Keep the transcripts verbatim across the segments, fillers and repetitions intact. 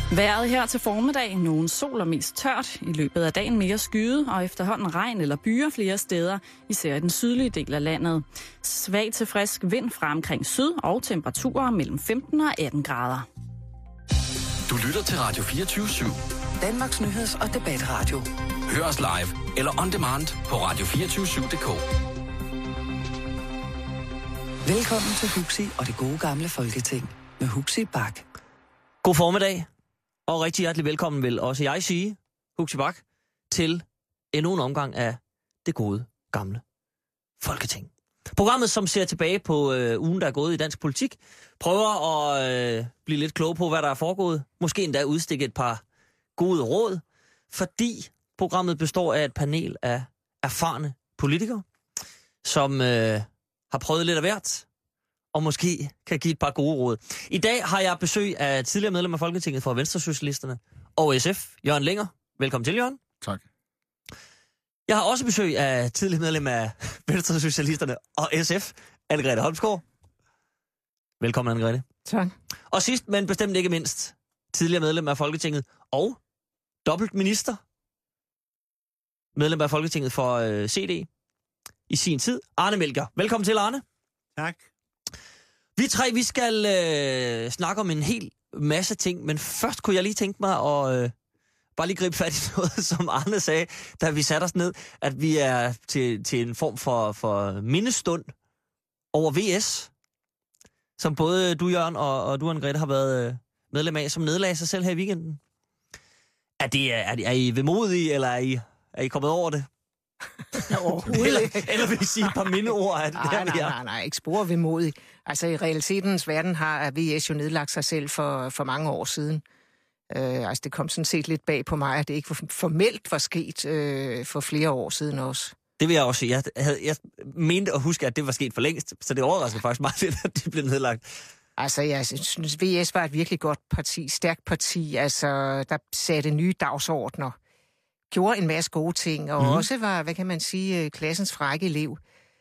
Vejret her til formiddag. Nogen sol og mest tørt. I løbet af dagen mere skyet og efterhånden regn eller byer flere steder, især i den sydlige del af landet. Svag til frisk vind fra omkring syd og temperaturer mellem femten og atten grader. Du lytter til Radio fireogtyve syv. Danmarks nyheds- og debatradio. Hør os live eller on demand på radio to fire syv punktum d k. Velkommen til Huxi og det gode gamle Folketing med Huxi Bak. God formiddag, og rigtig hjertelig velkommen vil også jeg sige, Huxi Bak, til endnu en omgang af det gode gamle Folketing. Programmet, som ser tilbage på øh, ugen, der er gået i dansk politik, prøver at øh, blive lidt klog på, hvad der er foregået. Måske endda udstikke et par gode råd, fordi programmet består af et panel af erfarne politikere, som øh, har prøvet lidt af hvert, og måske kan give et par gode råd. I dag har jeg besøg af tidligere medlem af Folketinget for Venstresocialisterne og S F, Jørgen Lenger. Velkommen til, Jørgen. Tak. Jeg har også besøg af tidligere medlem af Venstresocialisterne og S F, Anne-Grethe Holmsgaard. Velkommen, Anne-Grethe. Tak. Og sidst, men bestemt ikke mindst, tidligere medlem af Folketinget og dobbelt minister, medlem af Folketinget for øh, C D i sin tid, Arne Melchior. Velkommen til, Arne. Tak. Vi tre, vi skal øh, snakke om en hel masse ting, men først kunne jeg lige tænke mig at øh, bare lige gribe fat i noget, som Arne sagde, da vi satte os ned, at vi er til, til en form for, for mindestund over V S, som både du, Jørgen, og, og du, Anne-Grethe, har været øh, medlem af, som nedlagde sig selv her i weekenden. Er, det, er, er I vemodige, eller er I, er I kommet over det? eller, eller vil I sige et par mindeord af det? Nej, nej, nej, nej, ikke spor vemodig. Altså i realitetens verden har V S jo nedlagt sig selv for, for mange år siden. Øh, altså det kom sådan set lidt bag på mig, at det ikke formelt var sket øh, for flere år siden også. Det vil jeg også sige. Jeg, havde, jeg mente at huske, at det var sket for længst, så det overrasker faktisk meget lidt, at det blev nedlagt. Altså, jeg synes, V S var et virkelig godt parti, stærkt parti, altså, der satte nye dagsordner, gjorde en masse gode ting, og mm. også var, hvad kan man sige, klassens frække elev.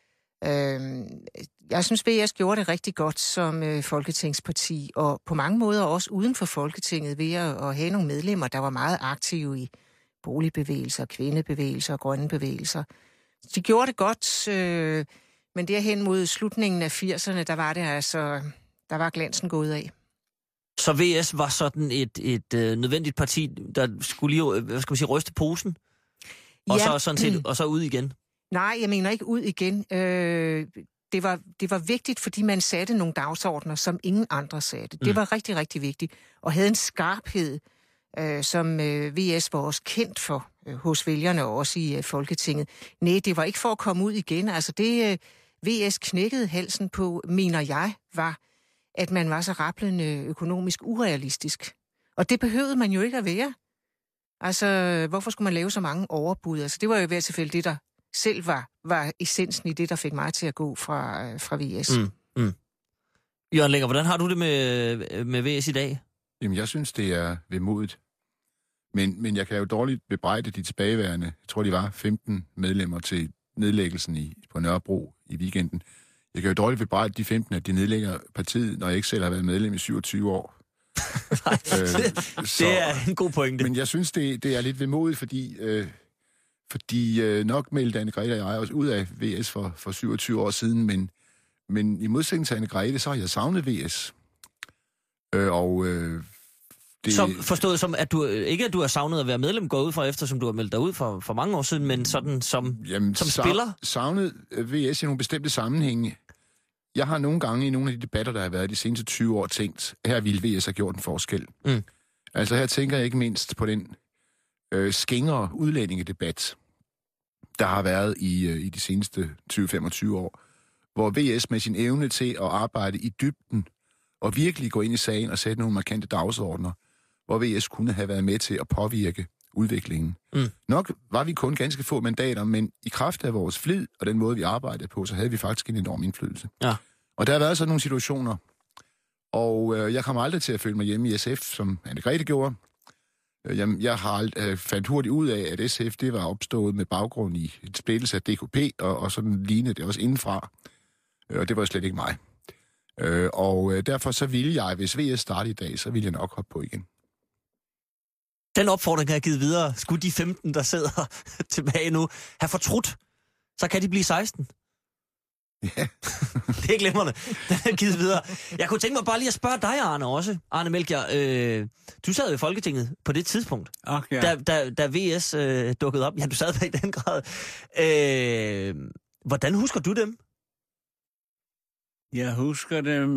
Øh, jeg synes, V S gjorde det rigtig godt som øh, folketingsparti, og på mange måder også uden for Folketinget, ved at, at have nogle medlemmer, der var meget aktive i boligbevægelser, kvindebevægelser og grønne bevægelser. De gjorde det godt, øh, men derhen mod slutningen af firserne, der var det altså, der var glansen gået af. Så V S var sådan et, et øh, nødvendigt parti, der skulle lige, hvad skal man sige, ryste posen, og, ja. så, sådan set, og så ud igen? Nej, jeg mener ikke ud igen. Øh, det, var, det var vigtigt, fordi man satte nogle dagsordner, som ingen andre satte. Det mm. var rigtig, rigtig vigtigt, og havde en skarphed, øh, som øh, V S var også kendt for øh, hos vælgerne og også i øh, Folketinget. Nej, det var ikke for at komme ud igen. Altså det øh, V S knækkede halsen på, mener jeg, var, at man var så rablende økonomisk urealistisk. Og det behøvede man jo ikke at være. Altså, hvorfor skulle man lave så mange overbud? Altså, det var jo i hvert fald det, der selv var, var essensen i det, der fik mig til at gå fra, fra V S. Mm, mm. Jørgen Lenger, hvordan har du det med, med V S i dag? Jamen, jeg synes, det er vemodigt. Men, men jeg kan jo dårligt bebrejde de tilbageværende, jeg tror, de var femten medlemmer til nedlæggelsen i, på Nørrebro i weekenden. Jeg kan jo dårligt bebrejde de femten, at de nedlægger partiet, når jeg ikke selv har været medlem i syvogtyve år. Nej, øh, så, det er en god pointe. Men jeg synes, det, det er lidt vemodigt, fordi, øh, fordi øh, nok meldte Anne-Grethe og jeg også ud af V S for, for syvogtyve år siden, men, men i modsætning til Anne-Grethe, så har jeg savnet V S. Øh, og... Øh, Det... Som forstået som, at du ikke at du har savnet at være medlem, går ud fra, eftersom du har meldt dig ud for, for mange år siden, men sådan som, Jamen, som sa- spiller? Savnet V S i nogle bestemte sammenhænge. Jeg har nogle gange i nogle af de debatter, der har været de seneste tyve år, tænkt, her ville V S have gjort en forskel. Mm. Altså her tænker jeg ikke mindst på den øh, skingre udlændingedebat, der har været i, øh, i de seneste tyve til femogtyve år, hvor V S med sin evne til at arbejde i dybden og virkelig gå ind i sagen og sætte nogle markante dagsordner, hvor V S kunne have været med til at påvirke udviklingen. Mm. Nok var vi kun ganske få mandater, men i kraft af vores flid og den måde, vi arbejdede på, så havde vi faktisk en enorm indflydelse. Ja. Og der har været sådan nogle situationer, og øh, jeg kommer aldrig til at føle mig hjemme i S F, som Anne-Grethe gjorde. Jeg, jeg har øh, fandt hurtigt ud af, at S F det var opstået med baggrund i et splittelse af D K P, og, og sådan lignede det også indenfra. Og det var slet ikke mig. Øh, og øh, derfor så ville jeg, hvis V S startede i dag, så ville jeg nok hoppe på igen. Den opfordring har jeg givet videre. Skulle de femten, der sidder tilbage nu, have fortrudt, så kan de blive seksten. Ja. Det er glimrende. Den er givet videre. Jeg kunne tænke mig bare lige at spørge dig, Arne, også. Arne Melchior, øh, du sad i Folketinget på det tidspunkt, okay. da, da, da V S øh, dukkede op. Ja, du sad der i den grad. Øh, hvordan husker du dem? Jeg husker dem,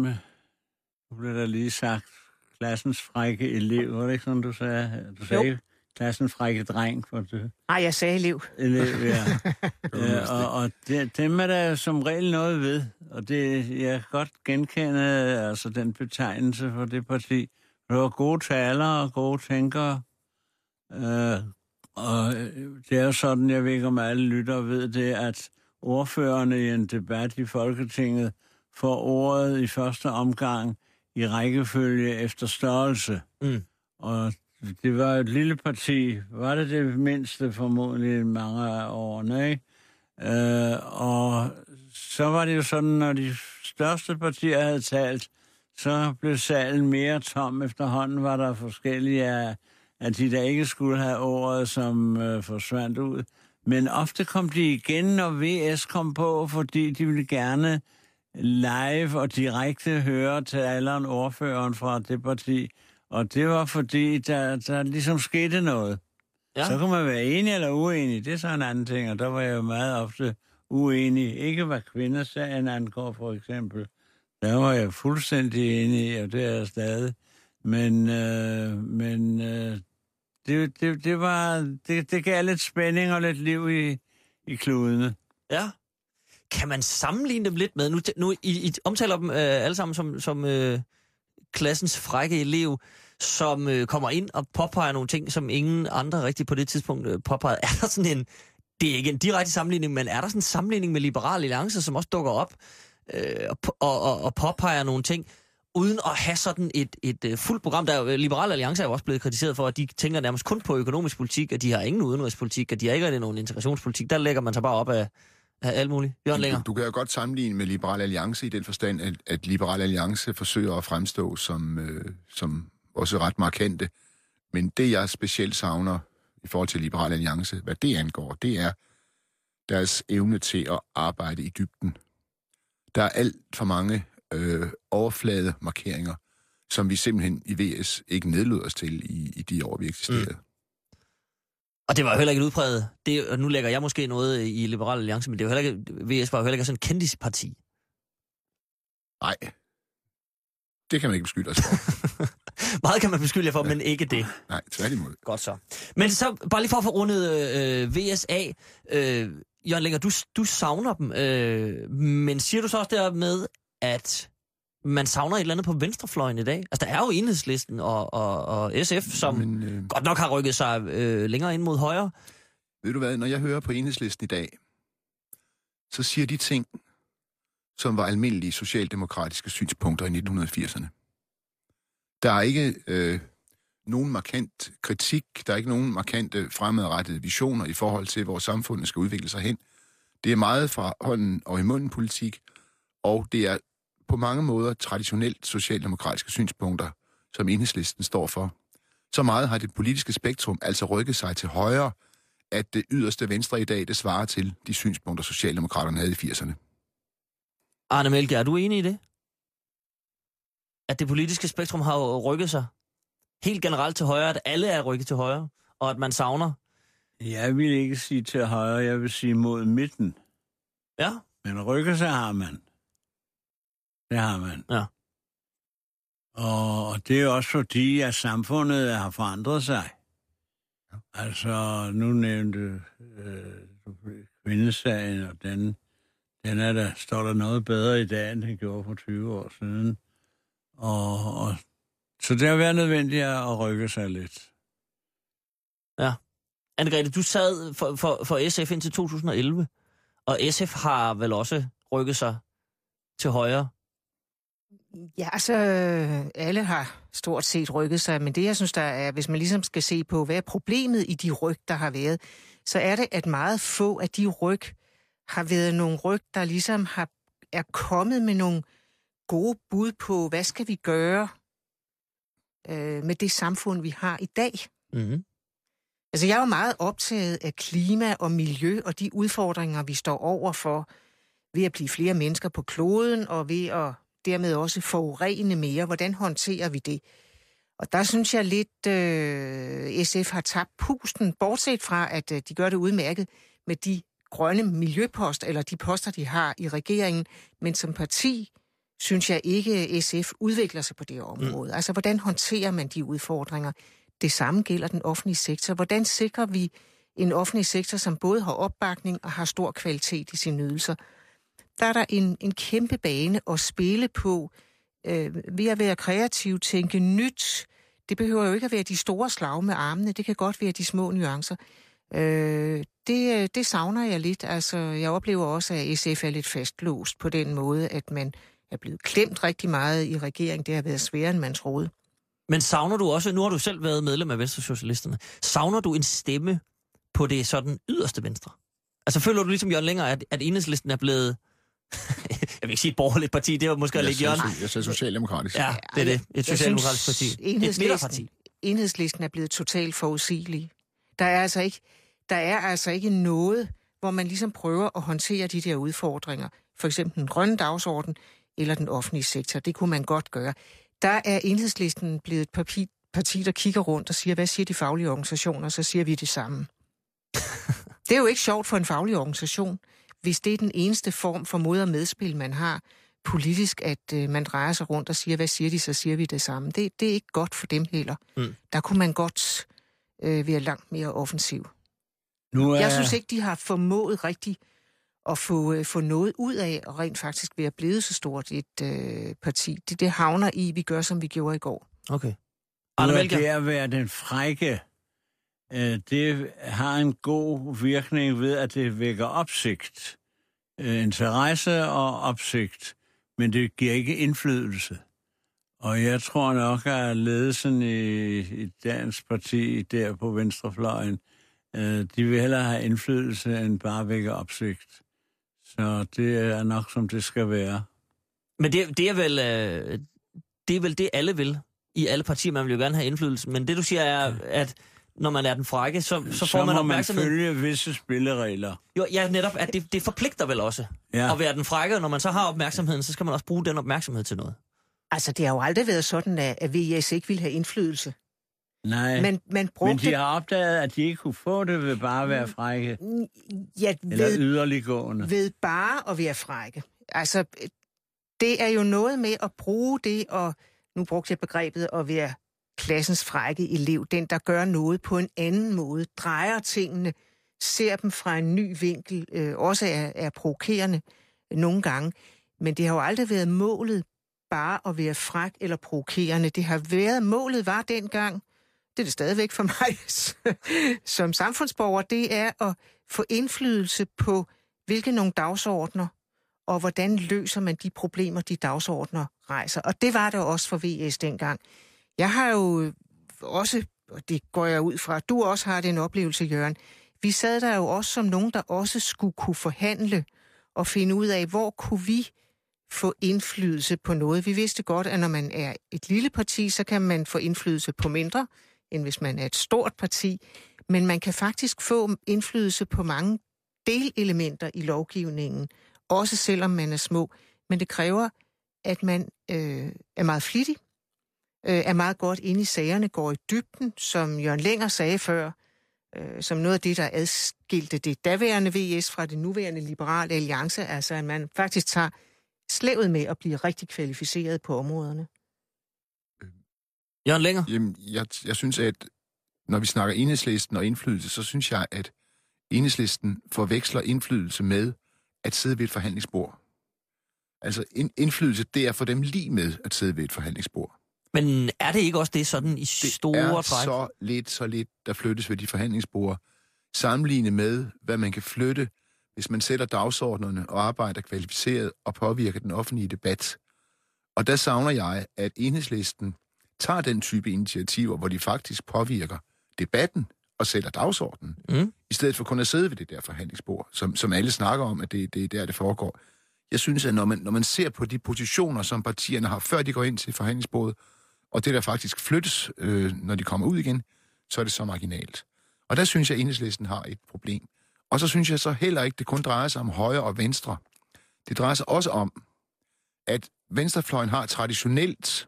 nu blev der lige sagt, klassens frække elev. Var det ikke sådan, du sagde? Du sagde jo. Klassens frække dreng. For det. Nej, jeg sagde elev. Elev, ja. ja og og det, dem er der som regel noget ved. Og det, jeg kan godt genkende altså, den betegnelse for det parti. Det var gode talere og gode tænkere. Øh, og det er jo sådan, jeg ved ikke, om alle lytter ved det, at ordførerne i en debat i Folketinget får ordet i første omgang i rækkefølge efter størrelse. Mm. Og det var et lille parti. Var det det mindste formodentlig mange af årene, ikke? Øh, og så var det jo sådan, når de største partier havde talt, så blev salen mere tom. Efterhånden var der forskellige af, af de, der ikke skulle have ordet, som øh, forsvandt ud. Men ofte kom de igen, når V S kom på, fordi de ville gerne live og direkte høre taleren, ordføreren fra det parti. Og det var fordi, der, der ligesom skete noget. Ja. Så kunne man være enig eller uenig. Det er så en anden ting, og der var jeg jo meget ofte uenig. Ikke hvad kvindesagen angår, for eksempel. Der var jeg fuldstændig enig, og det er jeg stadig. Men, øh, men øh, det, det, det, var, det, det gav lidt spænding og lidt liv i, i kludene. Ja. Kan man sammenligne dem lidt med, nu, nu I, I omtaler dem øh, alle sammen som, som øh, klassens frække elev, som øh, kommer ind og påpeger nogle ting, som ingen andre rigtig på det tidspunkt øh, påpegede. Er der sådan en, det er ikke en direkte sammenligning, men er der sådan en sammenligning med Liberal Alliance, som også dukker op øh, og, og, og påpeger nogle ting, uden at have sådan et, et, et fuldt program? Der er, Liberal Alliance er jo også blevet kritiseret for, at de tænker nærmest kun på økonomisk politik, at de har ingen udenrigspolitik, at de har ikke nogen integrationspolitik. Der lægger man sig bare op af af alt muligt. Jørgen Længer. Du, du kan jo godt sammenligne med Liberal Alliance i den forstand, at, at Liberal Alliance forsøger at fremstå som, øh, som også ret markante. Men det, jeg specielt savner i forhold til Liberal Alliance, hvad det angår, det er deres evne til at arbejde i dybden. Der er alt for mange øh, overflade markeringer, som vi simpelthen i V S ikke nedlød os til i, i de år, vi eksisterede. Mm. Og det var jo heller ikke et udpræget. Det, og nu lægger jeg måske noget i Liberal Alliance, men det var heller ikke, V S var jo heller ikke sådan en kendisparti. Nej. Det kan man ikke beskylde os for. Meget kan man beskylde jer for, ja. Men ikke det. Nej, tværtimod. Godt så. Men så, bare lige for at få rundet øh, V S A. Øh, Jørgen Længer, du, du savner dem. Øh, men siger du så også dermed, at man savner et eller andet på venstrefløjen i dag? Altså, der er jo Enhedslisten og, og, og S F, som men, øh... godt nok har rykket sig øh, længere ind mod højre. Ved du hvad, når jeg hører på Enhedslisten i dag, så siger de ting, som var almindelige socialdemokratiske synspunkter i nitten firserne. Der er ikke øh, nogen markant kritik, der er ikke nogen markante fremadrettede visioner i forhold til, hvor samfundet skal udvikle sig hen. Det er meget fra hånden og i munden politik, og det er på mange måder traditionelt socialdemokratiske synspunkter, som Enhedslisten står for. Så meget har det politiske spektrum altså rykket sig til højre, at det yderste venstre i dag, det svarer til de synspunkter, Socialdemokraterne havde i firserne. Arne Melchior, er du enig i det? At det politiske spektrum har rykket sig helt generelt til højre, at alle er rykket til højre, og at man savner? Jeg vil ikke sige til højre, jeg vil sige mod midten. Ja. Men rykker sig har man. Det har man. Ja. Og det er også fordi, at samfundet har forandret sig. Ja. Altså, nu nævnte øh, kvindesagen, og den, den er der, står der noget bedre i dag, end den gjorde for tyve år siden. Og, og, så det har været nødvendigt at rykke sig lidt. Ja. Anne-Grethe, du sad for, for, for S F indtil to tusind og elleve, og S F har vel også rykket sig til højre? Ja, altså, alle har stort set rykket sig, men det, jeg synes, der er, hvis man ligesom skal se på, hvad er problemet i de ryg, der har været, så er det, at meget få af de ryg har været nogle ryg, der ligesom har, er kommet med nogle gode bud på, hvad skal vi gøre øh, med det samfund, vi har i dag. Mm-hmm. Altså, jeg er jo meget optaget af klima og miljø og de udfordringer, vi står over for ved at blive flere mennesker på kloden og ved at dermed også forurene mere. Hvordan håndterer vi det? Og der synes jeg lidt, øh, S F har tabt pusten, bortset fra, at øh, de gør det udmærket med de grønne miljøposter, eller de poster, de har i regeringen. Men som parti synes jeg ikke, S F udvikler sig på det område. Mm. Altså, hvordan håndterer man de udfordringer? Det samme gælder den offentlige sektor. Hvordan sikrer vi en offentlig sektor, som både har opbakning og har stor kvalitet i sine ydelser? Der er der en, en kæmpe bane at spille på øh, ved at være kreativ, tænke nyt. Det behøver jo ikke at være de store slag med armene. Det kan godt være de små nuancer. Øh, det, det savner jeg lidt. Altså, jeg oplever også, at S F er lidt fastlåst på den måde, at man er blevet klemt rigtig meget i regeringen. Det har været sværere, end man troede. Men savner du også, nu har du selv været medlem af Venstresocialisterne, savner du en stemme på det sådan yderste venstre? Altså føler du ligesom Jørgen Lenger, at, at Enhedslisten er blevet, jeg vil ikke sige et borgerligt parti, det var måske at lægge Jørgen. Jeg siger socialdemokratisk. Ja, det er det. Et socialdemokratisk parti. Et midterparti. Enhedslisten er blevet totalt forudsigelig. Der er altså ikke, der er altså ikke noget, hvor man ligesom prøver at håndtere de der udfordringer. For eksempel den grønne dagsorden eller den offentlige sektor. Det kunne man godt gøre. Der er Enhedslisten blevet et parti, parti, der kigger rundt og siger, hvad siger de faglige organisationer? Så siger vi det samme. Det er jo ikke sjovt for en faglig organisation, hvis det er den eneste form for mod- og medspil, man har politisk, at øh, man drejer sig rundt og siger, hvad siger de, så siger vi det samme. Det, det er ikke godt for dem heller. Mm. Der kunne man godt øh, være langt mere offensiv. Nu er... Jeg synes ikke, de har formået rigtigt at få, øh, få noget ud af, og rent faktisk være blevet så stort et øh, parti. Det, det havner i, vi gør, som vi gjorde i går. Okay. Arne Melchior. Det at være den frække, øh, det har en god virkning ved, at det vækker opsigt. Øh, interesse og opsigt, men det giver ikke indflydelse. Og jeg tror nok, at ledelsen i, i Dansk Parti, der på venstrefløjen, øh, de vil hellere have indflydelse, end bare vække opsigt. Så det er nok, som det skal være. Men det, det, er vel, øh, det er vel det, alle vil i alle partier. Man vil jo gerne have indflydelse. Men det, du siger, er, at når man er den frække, så, så, så får man opmærksomhed. Så må man følge visse spilleregler. Jo, ja, netop, at det, det forpligter vel også ja. At være den frække. Når man så har opmærksomheden, så skal man også bruge den opmærksomhed til noget. Altså, det har jo aldrig været sådan, at V S ikke ville have indflydelse. Nej, men, man brugte... men de har opdaget, at de ikke kunne få det ved bare at være frække. Ja, eller ved, yderliggående. Ved bare at være frække. Altså, det er jo noget med at bruge det, og nu brugte jeg begrebet at være klassens frække elev. Den, der gør noget på en anden måde, drejer tingene, ser dem fra en ny vinkel, øh, også er, er provokerende nogle gange. Men det har jo aldrig været målet bare at være fræk eller provokerende. Det har været, målet var dengang, det er det stadigvæk for mig som samfundsborger, det er at få indflydelse på, hvilke nogle dagsordner, og hvordan løser man de problemer, de dagsordner rejser. Og det var det også for V S dengang. Jeg har jo også, og det går jeg ud fra, du også har den oplevelse, Jørgen, vi sad der jo også som nogen, der også skulle kunne forhandle og finde ud af, hvor kunne vi få indflydelse på noget. Vi vidste godt, at når man er et lille parti, så kan man få indflydelse på mindre, end hvis man er et stort parti. Men man kan faktisk få indflydelse på mange delelementer i lovgivningen, også selvom man er små. Men det kræver, at man øh, er meget flittig, øh, er meget godt inde i sagerne, går i dybden, som Jørgen Lenger sagde før, øh, som noget af det, der adskilte det daværende V S fra det nuværende Liberale Alliance, altså at man faktisk tager slævet med at blive rigtig kvalificeret på områderne. Jørgen Lenger? Jamen, jeg, jeg synes, at når vi snakker Enhedslisten og indflydelse, så synes jeg, at Enhedslisten forveksler indflydelse med at sidde ved et forhandlingsbord. Altså, indflydelse, det er for dem lige med at sidde ved et forhandlingsbord. Men er det ikke også det sådan i store træk? Det er så lidt, så lidt, der flyttes ved de forhandlingsbord, sammenlignet med, hvad man kan flytte, hvis man sætter dagsordnerne og arbejder kvalificeret og påvirker den offentlige debat. Og der savner jeg, at Enhedslisten tager den type initiativer, hvor de faktisk påvirker debatten og sætter dagsordenen, mm. i stedet for kun at sidde ved det der forhandlingsbord, som, som alle snakker om, at det, det er der, det foregår. Jeg synes, at når man, når man ser på de positioner, som partierne har, før de går ind til forhandlingsbordet, og det der faktisk flyttes, øh, når de kommer ud igen, så er det så marginalt. Og der synes jeg, at Enhedslisten har et problem. Og så synes jeg så heller ikke, det kun drejer sig om højre og venstre. Det drejer sig også om, at venstrefløjen har traditionelt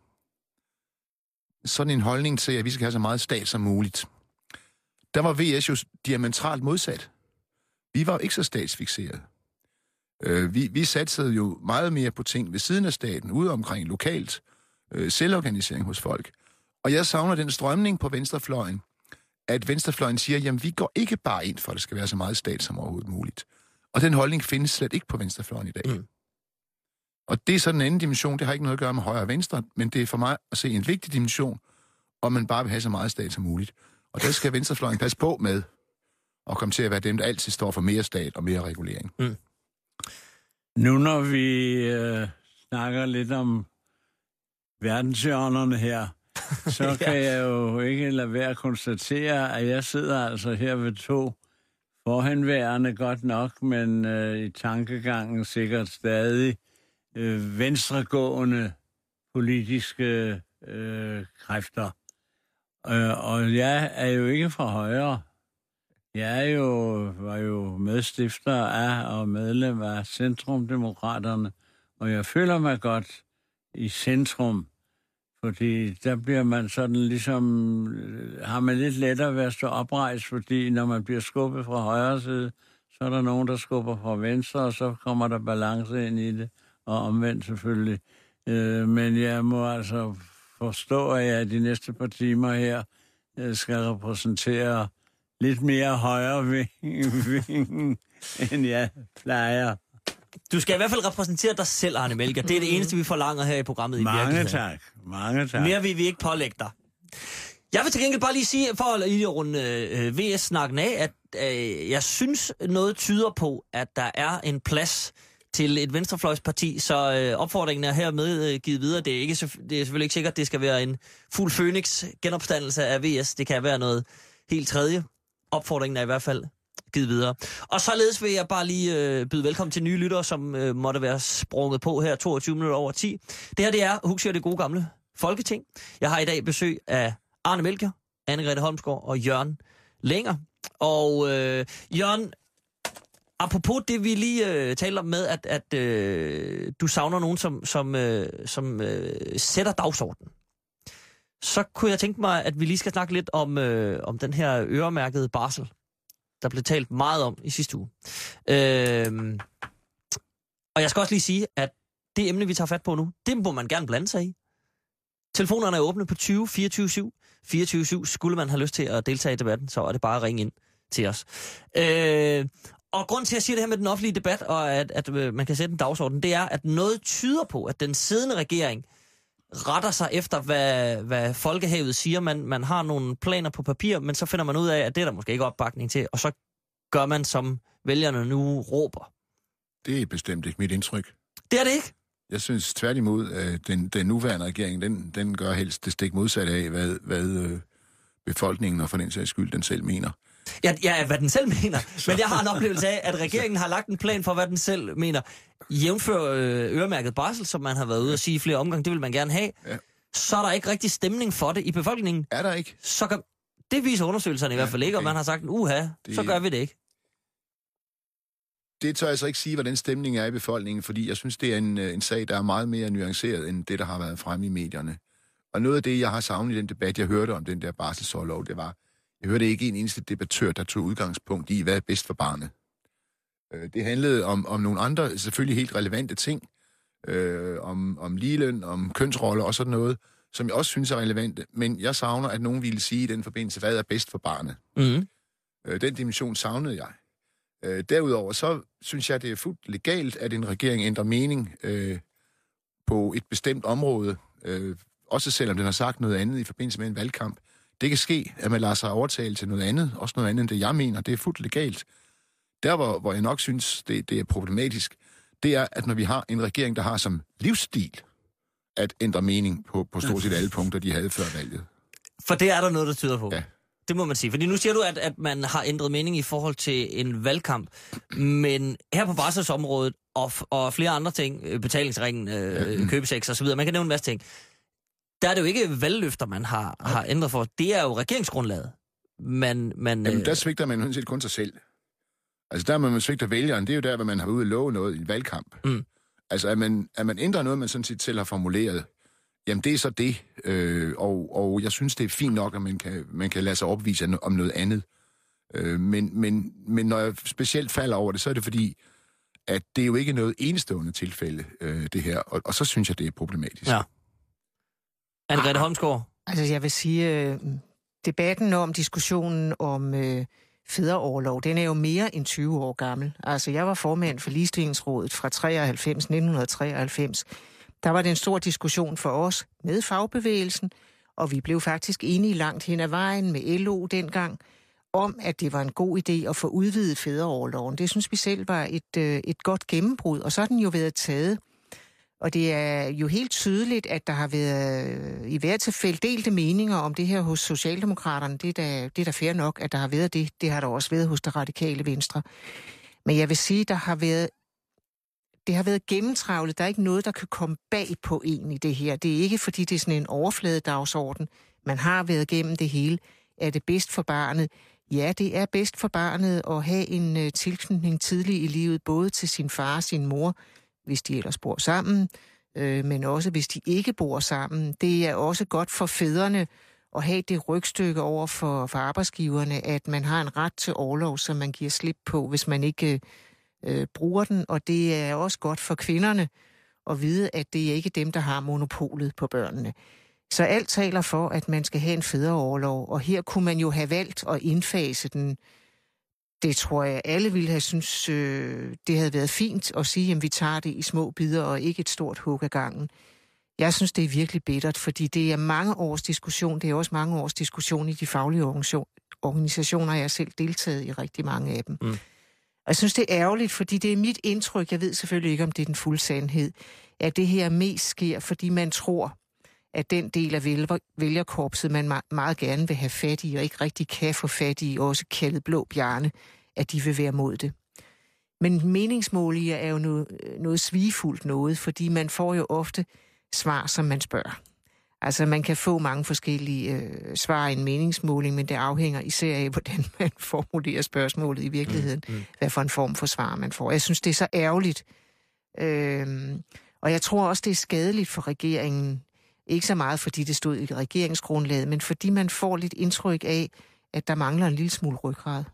sådan en holdning til, at vi skal have så meget stat som muligt. Der var V S jo diametralt modsat. Vi var jo ikke så statsfikseret. Øh, vi, vi satsede jo meget mere på ting ved siden af staten, ude omkring lokalt, øh, selvorganisering hos folk. Og jeg savner den strømning på venstrefløjen, at venstrefløjen siger, jamen vi går ikke bare ind for, at det skal være så meget stat som overhovedet muligt. Og den holdning findes slet ikke på venstrefløjen i dag. Mm. Og det er sådan en anden dimension, det har ikke noget at gøre med højre og venstre, men det er for mig at se en vigtig dimension, om man bare vil have så meget stat som muligt. Og der skal venstrefløjen passe på med at komme til at være dem, der altid står for mere stat og mere regulering. Mm. Nu når vi øh, snakker lidt om verdenshjørnerne her, så ja. kan jeg jo ikke lade være at konstatere, at jeg sidder altså her ved to forhenværende godt nok, men øh, i tankegangen sikkert stadig øh, venstregående politiske øh, kræfter. Øh, og jeg er jo ikke fra højre. Jeg er jo, var jo medstifter af og medlem af Centrumdemokraterne, og jeg føler mig godt i centrum, fordi der bliver man sådan ligesom, har man lidt lettere ved at stå oprejst, fordi når man bliver skubbet fra højre side, så er der nogen, der skubber fra venstre, og så kommer der balance ind i det, og omvendt selvfølgelig. Øh, men jeg må altså forstå, at jeg de næste par timer her skal repræsentere lidt mere højre ving, end jeg plejer. Du skal i hvert fald repræsentere dig selv, Arne Melchior. Det er det eneste, vi forlanger her i programmet. Mange i tak. Mange tak. Mere vil vi ikke pålægge dig. Jeg vil til gengæld bare lige sige, for at lige runde øh, V S-snakken af, at øh, jeg synes, noget tyder på, at der er en plads til et venstrefløjsparti, så øh, opfordringen er hermed øh, givet videre. Det er, ikke, det er selvfølgelig ikke sikkert, at det skal være en fuld Phoenix genopstandelse af V S. Det kan være noget helt tredje. Opfordringen er i hvert fald givet videre. Og således vil jeg bare lige øh, byde velkommen til nye lyttere, som øh, måtte være sprunget på her toogtyve minutter over ti. Det her, det er Huxi og det gode gamle Folketing. Jeg har i dag besøg af Arne Melchior, Anne-Grethe Holmsgaard og Jørgen Lenger. Og øh, Jørgen, apropos det, vi lige øh, taler om med, at, at øh, du savner nogen, som, som, øh, som øh, sætter dagsordenen. Så kunne jeg tænke mig, at vi lige skal snakke lidt om, øh, om den her øremærkede barsel, der blev talt meget om i sidste uge. Øh, og jeg skal også lige sige, at det emne, vi tager fat på nu, det må man gerne blande sig i. Telefonerne er åbne på tyve fireogtyve syv. fireogtyve syv. Skulle man have lyst til at deltage i debatten, så er det bare at ringe ind til os. Øh, og grund til at sige det her med den offentlige debat, og at, at øh, man kan sætte en dagsorden, det er, at noget tyder på, at den siddende regering retter sig efter, hvad, hvad folkehavet siger. Man, man har nogle planer på papir, men så finder man ud af, at det er der måske ikke opbakning til, og så gør man, som vælgerne nu råber. Det er bestemt ikke mit indtryk. Det er det ikke? Jeg synes tværtimod, at den, den nuværende regering, den, den gør helst det stik modsatte af, hvad, hvad befolkningen og for den sags skyld, den selv mener. Ja, ja, hvad den selv mener. Men jeg har en oplevelse af, at regeringen har lagt en plan for, hvad den selv mener. Jævnfør øh, øremærket barsel, som man har været ude at sige i flere omgange, det vil man gerne have. Ja. Så er der ikke rigtig stemning for det i befolkningen. Er der ikke? Så kan, det viser undersøgelserne i ja, hvert fald ikke, okay. Og man har sagt, uha, det, så gør vi det ikke. Det tør jeg så ikke sige, hvordan stemningen er i befolkningen, fordi jeg synes, det er en, en sag, der er meget mere nuanceret, end det, der har været fremme i medierne. Og noget af det, jeg har savnet i den debat, jeg hørte om den der barselsorlov, det var, jeg hørte ikke en eneste debattør, der tog udgangspunkt i, hvad er bedst for barnet. Det handlede om, om nogle andre, selvfølgelig helt relevante ting, øh, om, om ligeløn, om kønsroller og sådan noget, som jeg også synes er relevante, men jeg savner, at nogen ville sige i den forbindelse, hvad er bedst for barnet. Mm. Øh, den dimension savnede jeg. Øh, derudover så synes jeg, det er fuldt legalt, at en regering ændrer mening øh, på et bestemt område, øh, også selvom den har sagt noget andet i forbindelse med en valgkamp. Det kan ske, at man lader sig overtale til noget andet, også noget andet end det, jeg mener. Det er fuldt legalt. Der, hvor, hvor jeg nok synes, det, det er problematisk, det er, at når vi har en regering, der har som livsstil at ændre mening på, på stort set alle punkter, de havde før valget. For det er der noget, der tyder på. Ja. Det må man sige. Fordi nu siger du, at, at man har ændret mening i forhold til en valgkamp. Men her på barselsområdet og, og flere andre ting, betalingsringen, øh, ja. købesex og så videre, man kan nævne en masse ting. Der er det jo ikke valgløfter, man har, har ændret for. Det er jo regeringsgrundlaget. man... man Jamen, øh... der svigter man sådan set kun sig selv. Altså, der man svigter vælgeren, det er jo der, hvor man har ude at love noget i en valgkamp. Mm. Altså, at man, at man ændrer noget, man sådan set selv har formuleret, jamen, det er så det. Øh, og, og jeg synes, det er fint nok, at man kan, man kan lade sig opvise om noget andet. Øh, men, men, men når jeg specielt falder over det, så er det fordi, at det er jo ikke noget enestående tilfælde, øh, det her. Og, og så synes jeg, det er problematisk. Ja. Anne-Grethe Holmsgaard? Altså, jeg vil sige, øh, debatten om, diskussionen om øh, fædreorlov, den er jo mere end tyve år gammel. Altså, jeg var formand for Ligestillingsrådet fra treoghalvfems, nitten treoghalvfems. Der var det en stor diskussion for os med fagbevægelsen, og vi blev faktisk enige langt hen ad vejen med L O dengang, om at det var en god idé at få udvidet fædreorloven. Det synes vi selv var et, øh, et godt gennembrud, og så har den jo været taget. Og det er jo helt tydeligt, at der har været i hvert tilfælde delte meninger om det her hos Socialdemokraterne. Det er da, det er da fair nok, at der har været det. Det har der også været hos det radikale Venstre. Men jeg vil sige, der har været, det har været gennemtravlet. Der er ikke noget, der kan komme bag på en i det her. Det er ikke, fordi det er sådan en overfladedagsorden. Man har været gennem det hele. Er det bedst for barnet? Ja, det er bedst for barnet at have en uh, tilknytning tidligt i livet, både til sin far og sin mor, hvis de ellers bor sammen, øh, men også hvis de ikke bor sammen. Det er også godt for fædrene at have det rygstykke over for, for arbejdsgiverne, at man har en ret til orlov, som man giver slip på, hvis man ikke øh, bruger den. Og det er også godt for kvinderne at vide, at det er ikke dem, der har monopolet på børnene. Så alt taler for, at man skal have en fædreorlov, og her kunne man jo have valgt at indfase den. Det tror jeg, alle ville have synes, øh, det havde været fint at sige, at vi tager det i små bidder og ikke et stort hug ad gangen. Jeg synes, det er virkelig bittert, fordi det er mange års diskussion. Det er også mange års diskussion i de faglige organisationer. Jeg har selv deltaget i rigtig mange af dem. Mm. Og jeg synes, det er ærgerligt, fordi det er mit indtryk, jeg ved selvfølgelig ikke, om det er den fulde sandhed, at det her mest sker, fordi man tror, at den del af vælgerkorpset, man meget gerne vil have fat i, og ikke rigtig kan få fat i, også kaldet blå bjarne, at de vil være mod det. Men meningsmålinger er jo noget, noget svigefuldt noget, fordi man får jo ofte svar, som man spørger. Altså, man kan få mange forskellige øh, svar i en meningsmåling, men det afhænger især af, hvordan man formulerer spørgsmålet i virkeligheden. Mm, mm. Hvad for en form for svar man får. Jeg synes, det er så ærgerligt. Øhm, og jeg tror også, det er skadeligt for regeringen. Ikke så meget, fordi det stod i regeringsgrundlaget, men fordi man får lidt indtryk af, at der mangler en lille smule ryggrad.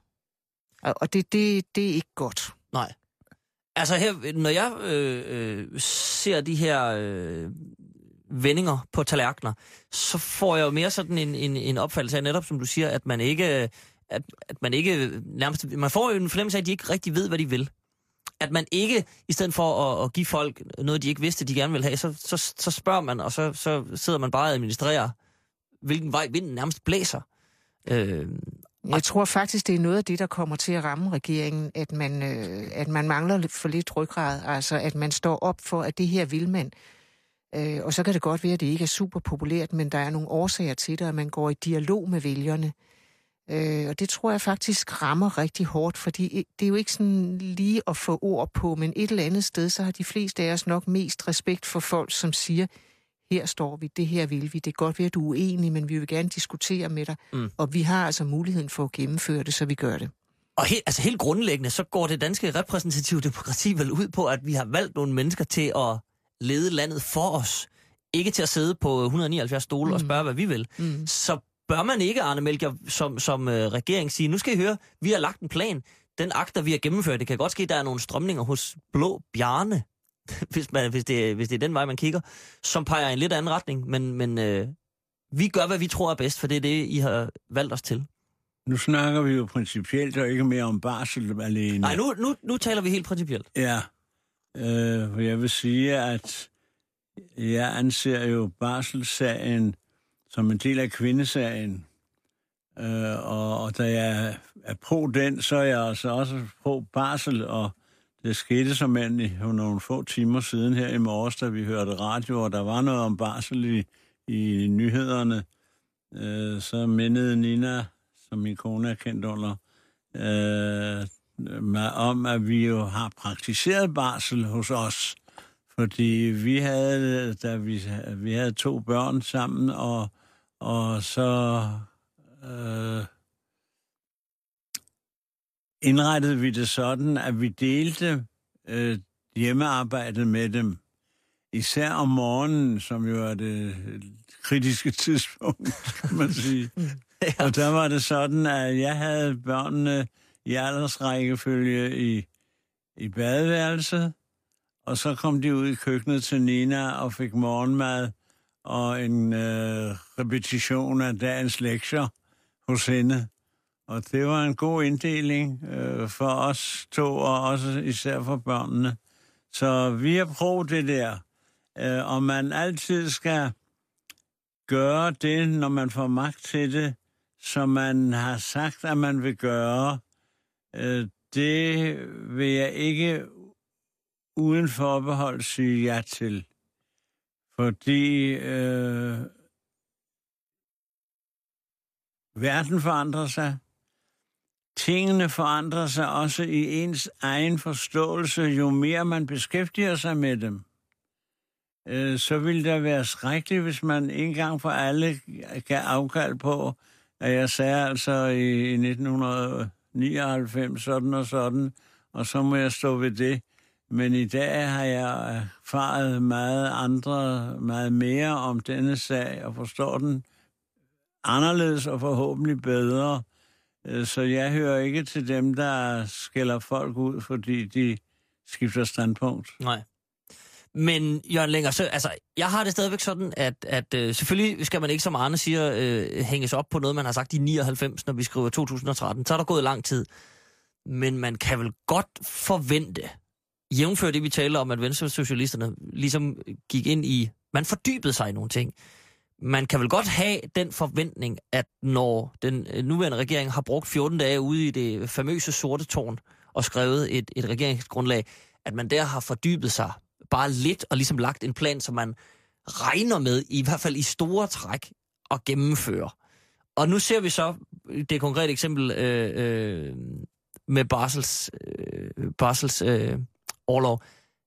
Og det, det, det er ikke godt. Nej. Altså her, når jeg øh, øh, ser de her øh, vendinger på tallerkener, så får jeg jo mere sådan en, en, en opfattelse af netop, som du siger, at man ikke, at, at man ikke nærmest, man får jo en fornemmelse af, at de ikke rigtig ved, hvad de vil. At man ikke, i stedet for at, at give folk noget, de ikke vidste, de gerne vil have, så, så, så spørger man, og så, så sidder man bare og administrerer, hvilken vej vinden nærmest blæser. Øh, Jeg tror faktisk, det er noget af det, der kommer til at ramme regeringen, at man, øh, at man mangler for lidt ryggrad, altså at man står op for, at det her vil man. Øh, og så kan det godt være, at det ikke er super populært, men der er nogle årsager til det, at man går i dialog med vælgerne. Øh, og det tror jeg faktisk rammer rigtig hårdt, fordi det er jo ikke sådan lige at få ord på, men et eller andet sted, så har de fleste af os nok mest respekt for folk, som siger, her står vi, det her vil vi, det er godt ved, at du er uenig, men vi vil gerne diskutere med dig, mm. og vi har altså muligheden for at gennemføre det, så vi gør det. Og helt, altså helt grundlæggende, så går det danske repræsentative demokrati vel ud på, at vi har valgt nogle mennesker til at lede landet for os, ikke til at sidde på et hundrede og nioghalvfjerds stole mm. og spørge, hvad vi vil. Mm. Så bør man ikke, Arne Melchior, som, som uh, regering sige, nu skal I høre, vi har lagt en plan, den akter, vi har gennemført, det kan godt ske, der er nogle strømninger hos blå bjarne, hvis, man, hvis, det, hvis det er den vej, man kigger, som peger i en lidt anden retning, men, men uh, vi gør, hvad vi tror er bedst, for det er det, I har valgt os til. Nu snakker vi jo principielt og ikke mere om barsel alene. Nej, nu, nu, nu taler vi helt principielt. Ja, øh, jeg vil sige, at jeg anser jo barselssagen som en del af kvindesagen. Øh, og, og da jeg er pro den, så er jeg altså også pro barsel, og det skete som end i nogle få timer siden her i morges, da vi hørte radio, og der var noget om barsel i, i nyhederne. Øh, så mindede Nina, som min kone er kendt under, øh, mig om, at vi jo har praktiseret barsel hos os. Fordi vi havde, da vi, vi havde to børn sammen, og, og så øh, indrettede vi det sådan, at vi delte øh, hjemmearbejdet med dem. Især om morgenen, som jo er det kritiske tidspunkt, kan man sige. Ja. Og der var det sådan, at jeg havde børnene i aldersrækkefølge i, i badeværelset, og så kom de ud i køkkenet til Nina og fik morgenmad og en øh, repetition af dagens lektier hos hende. Og det var en god inddeling øh, for os to, og også især for børnene. Så vi har prøvet det der. Øh, og man altid skal gøre det, når man får magt til det, som man har sagt, at man vil gøre. Øh, det vil jeg ikke uden forbehold sige ja til. Fordi øh, verden forandrer sig. Tingene forandrer sig også i ens egen forståelse, jo mere man beskæftiger sig med dem. Øh, så vil det være skrækkeligt, hvis man en gang for alle kan afkald på, at jeg sagde altså i nitten nioghalvfems sådan og sådan, og så må jeg stå ved det. Men i dag har jeg erfaret meget andre, meget mere om denne sag, og forstår den anderledes og forhåbentlig bedre. Så jeg hører ikke til dem, der skælder folk ud, fordi de skifter standpunkt. Nej. Men Jørgen Lenger, så, altså, jeg har det stadigvæk sådan, at, at øh, selvfølgelig skal man ikke, som Arne siger, øh, hænges op på noget, man har sagt i nioghalvfems, når vi skriver to tusind og tretten. Så er der gået lang tid. Men man kan vel godt forvente, jævnfør det, vi taler om, at venstresocialisterne ligesom gik ind i, man fordybede sig i nogle ting. Man kan vel godt have den forventning, at når den nuværende regering har brugt fjorten dage ude i det famøse sorte tårn og skrevet et, et regeringsgrundlag, at man der har fordybet sig bare lidt og ligesom lagt en plan, som man regner med, i hvert fald i store træk, at gennemføre. Og nu ser vi så det konkrete eksempel øh, øh, med Barsels, øh, Barsels øh, orlov,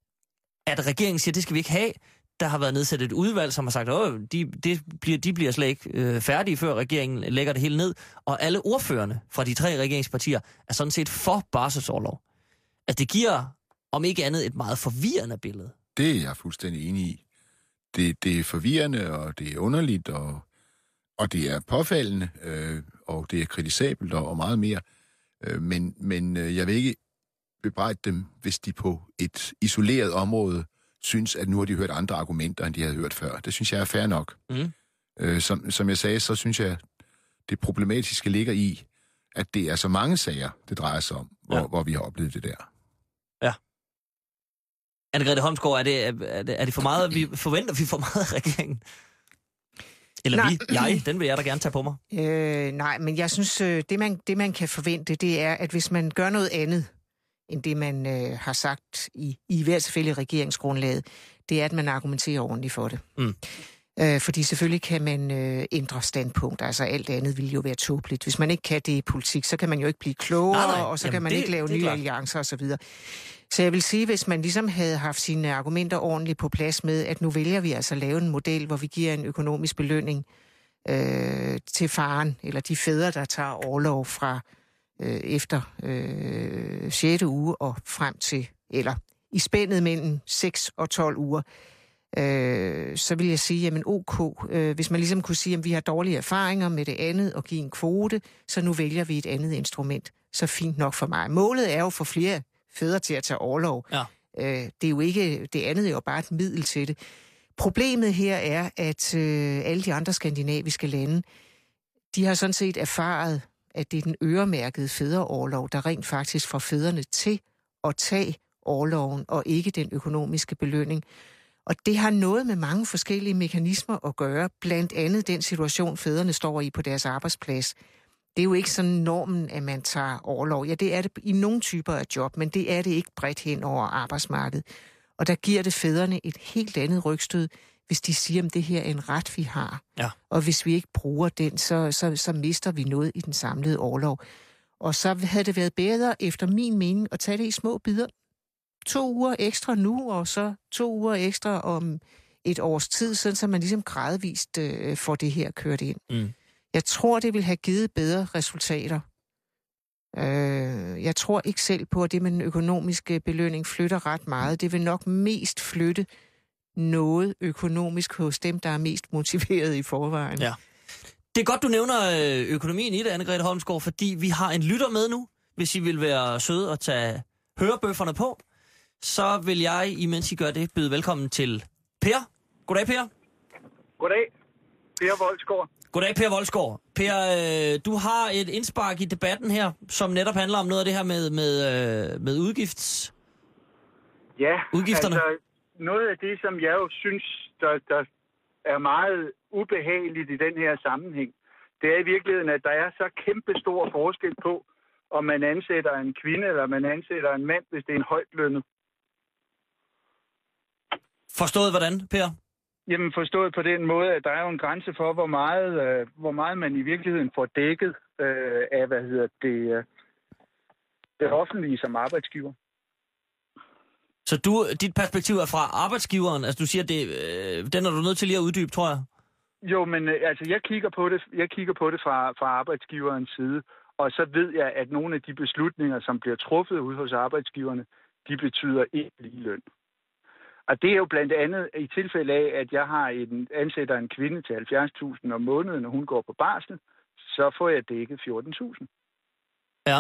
at regeringen siger, at det skal vi ikke have. Der har været nedsat et udvalg, som har sagt, at de, de, bliver, de bliver slet ikke øh, færdige, før regeringen lægger det hele ned. Og alle ordførerne fra de tre regeringspartier er sådan set for barselsorlov. At det giver, om ikke andet, et meget forvirrende billede. Det er jeg fuldstændig enig i. Det, det er forvirrende, og det er underligt, og, og det er påfaldende, øh, og det er kritisabelt og, og meget mere. Øh, men men øh, jeg vil ikke bebrejde dem, hvis de på et isoleret område synes, at nu har de hørt andre argumenter, end de havde hørt før. Det synes jeg er fair nok. Mm. Øh, som, som jeg sagde, så synes jeg, det problematiske ligger i, at det er så mange sager, det drejer sig om, hvor, ja. hvor vi har oplevet det der. Ja. Anne-Grethe Holmsgaard, er det, er, det, er det for meget, vi forventer vi for meget af regeringen? Eller nej. vi, jeg, den vil jeg da gerne tage på mig. Øh, nej, men jeg synes, det man, det man kan forvente, det er, at hvis man gør noget andet, end det, man øh, har sagt i, i hvert fald i regeringsgrundlaget, det er, at man argumenterer ordentligt for det. Mm. Øh, fordi selvfølgelig kan man øh, ændre standpunkt. Altså alt andet vil jo være tåbeligt. Hvis man ikke kan det i politik, så kan man jo ikke blive klogere, nej, nej. og så Jamen kan man det, ikke lave nye klart. alliancer osv. Så jeg vil sige, hvis man ligesom havde haft sine argumenter ordentligt på plads med, at nu vælger vi altså at lave en model, hvor vi giver en økonomisk belønning øh, til faren, eller de fædre, der tager orlov fra øh, efter øh, sjette uge og frem til, eller i spændet mellem seks og tolv uger, øh, så vil jeg sige, jamen ok, øh, hvis man ligesom kunne sige, at vi har dårlige erfaringer med det andet og give en kvote, så nu vælger vi et andet instrument. Så fint nok for mig. Målet er jo for flere fædre til at tage orlov. Ja. Øh, det er jo ikke, det andet er jo bare et middel til det. Problemet her er, at øh, alle de andre skandinaviske lande, de har sådan set erfaret, at det er den øremærkede fædreorlov, der rent faktisk får fædrene til at tage orloven, og ikke den økonomiske belønning. Og det har noget med mange forskellige mekanismer at gøre, blandt andet den situation, fædrene står i på deres arbejdsplads. Det er jo ikke sådan normen, at man tager orlov. Ja, det er det i nogle typer af job, men det er det ikke bredt hen over arbejdsmarkedet. Og der giver det fædrene et helt andet rygstød, hvis de siger, at det her er en ret, vi har. Ja. Og hvis vi ikke bruger den, så, så, så mister vi noget i den samlede orlov. Og så havde det været bedre, efter min mening, at tage det i små bidder. To uger ekstra nu, og så to uger ekstra om et års tid, sådan så man ligesom gradvist øh, får det her kørt ind. Mm. Jeg tror, det vil have givet bedre resultater Øh, jeg tror ikke selv på, at det med den økonomiske belønning flytter ret meget. Det vil nok mest flytte noget økonomisk hos dem, der er mest motiveret i forvejen. Ja. Det er godt, du nævner økonomien i det, Anne-Grethe Holmsgaard, fordi vi har en lytter med nu. Hvis I vil være søde og tage hørebøfferne på, så vil jeg, imens I gør det, byde velkommen til Per. Goddag, Per. Goddag. Per Voldsgaard. Goddag, Per Voldsgaard. Per, øh, du har et indspark i debatten her, som netop handler om noget af det her med, med, øh, med udgifts... Ja, udgifterne. Altså, noget af det, som jeg jo synes, der, der er meget ubehageligt i den her sammenhæng, det er i virkeligheden, at der er så kæmpe stor forskel på, om man ansætter en kvinde, eller man ansætter en mand, hvis det er en højt lønnet. Forstået hvordan, Per? Jamen forstået på den måde, at der er jo en grænse for, hvor meget, øh, hvor meget man i virkeligheden får dækket øh, af, hvad hedder det, øh, det offentlige som arbejdsgiver. Så du, dit perspektiv er fra arbejdsgiveren, altså du siger, det, øh, den er du nødt til lige at uddybe, tror jeg? Jo, men øh, altså jeg kigger på det, jeg kigger på det fra, fra arbejdsgiverens side, og så ved jeg, at nogle af de beslutninger, som bliver truffet ude hos arbejdsgiverne, de betyder ikke lige løn. Og det er jo blandt andet i tilfælde af, at jeg har en, ansætter en kvinde til halvfjerds tusind om måneden, når hun går på barsel, så får jeg dækket fjorten tusind. Ja.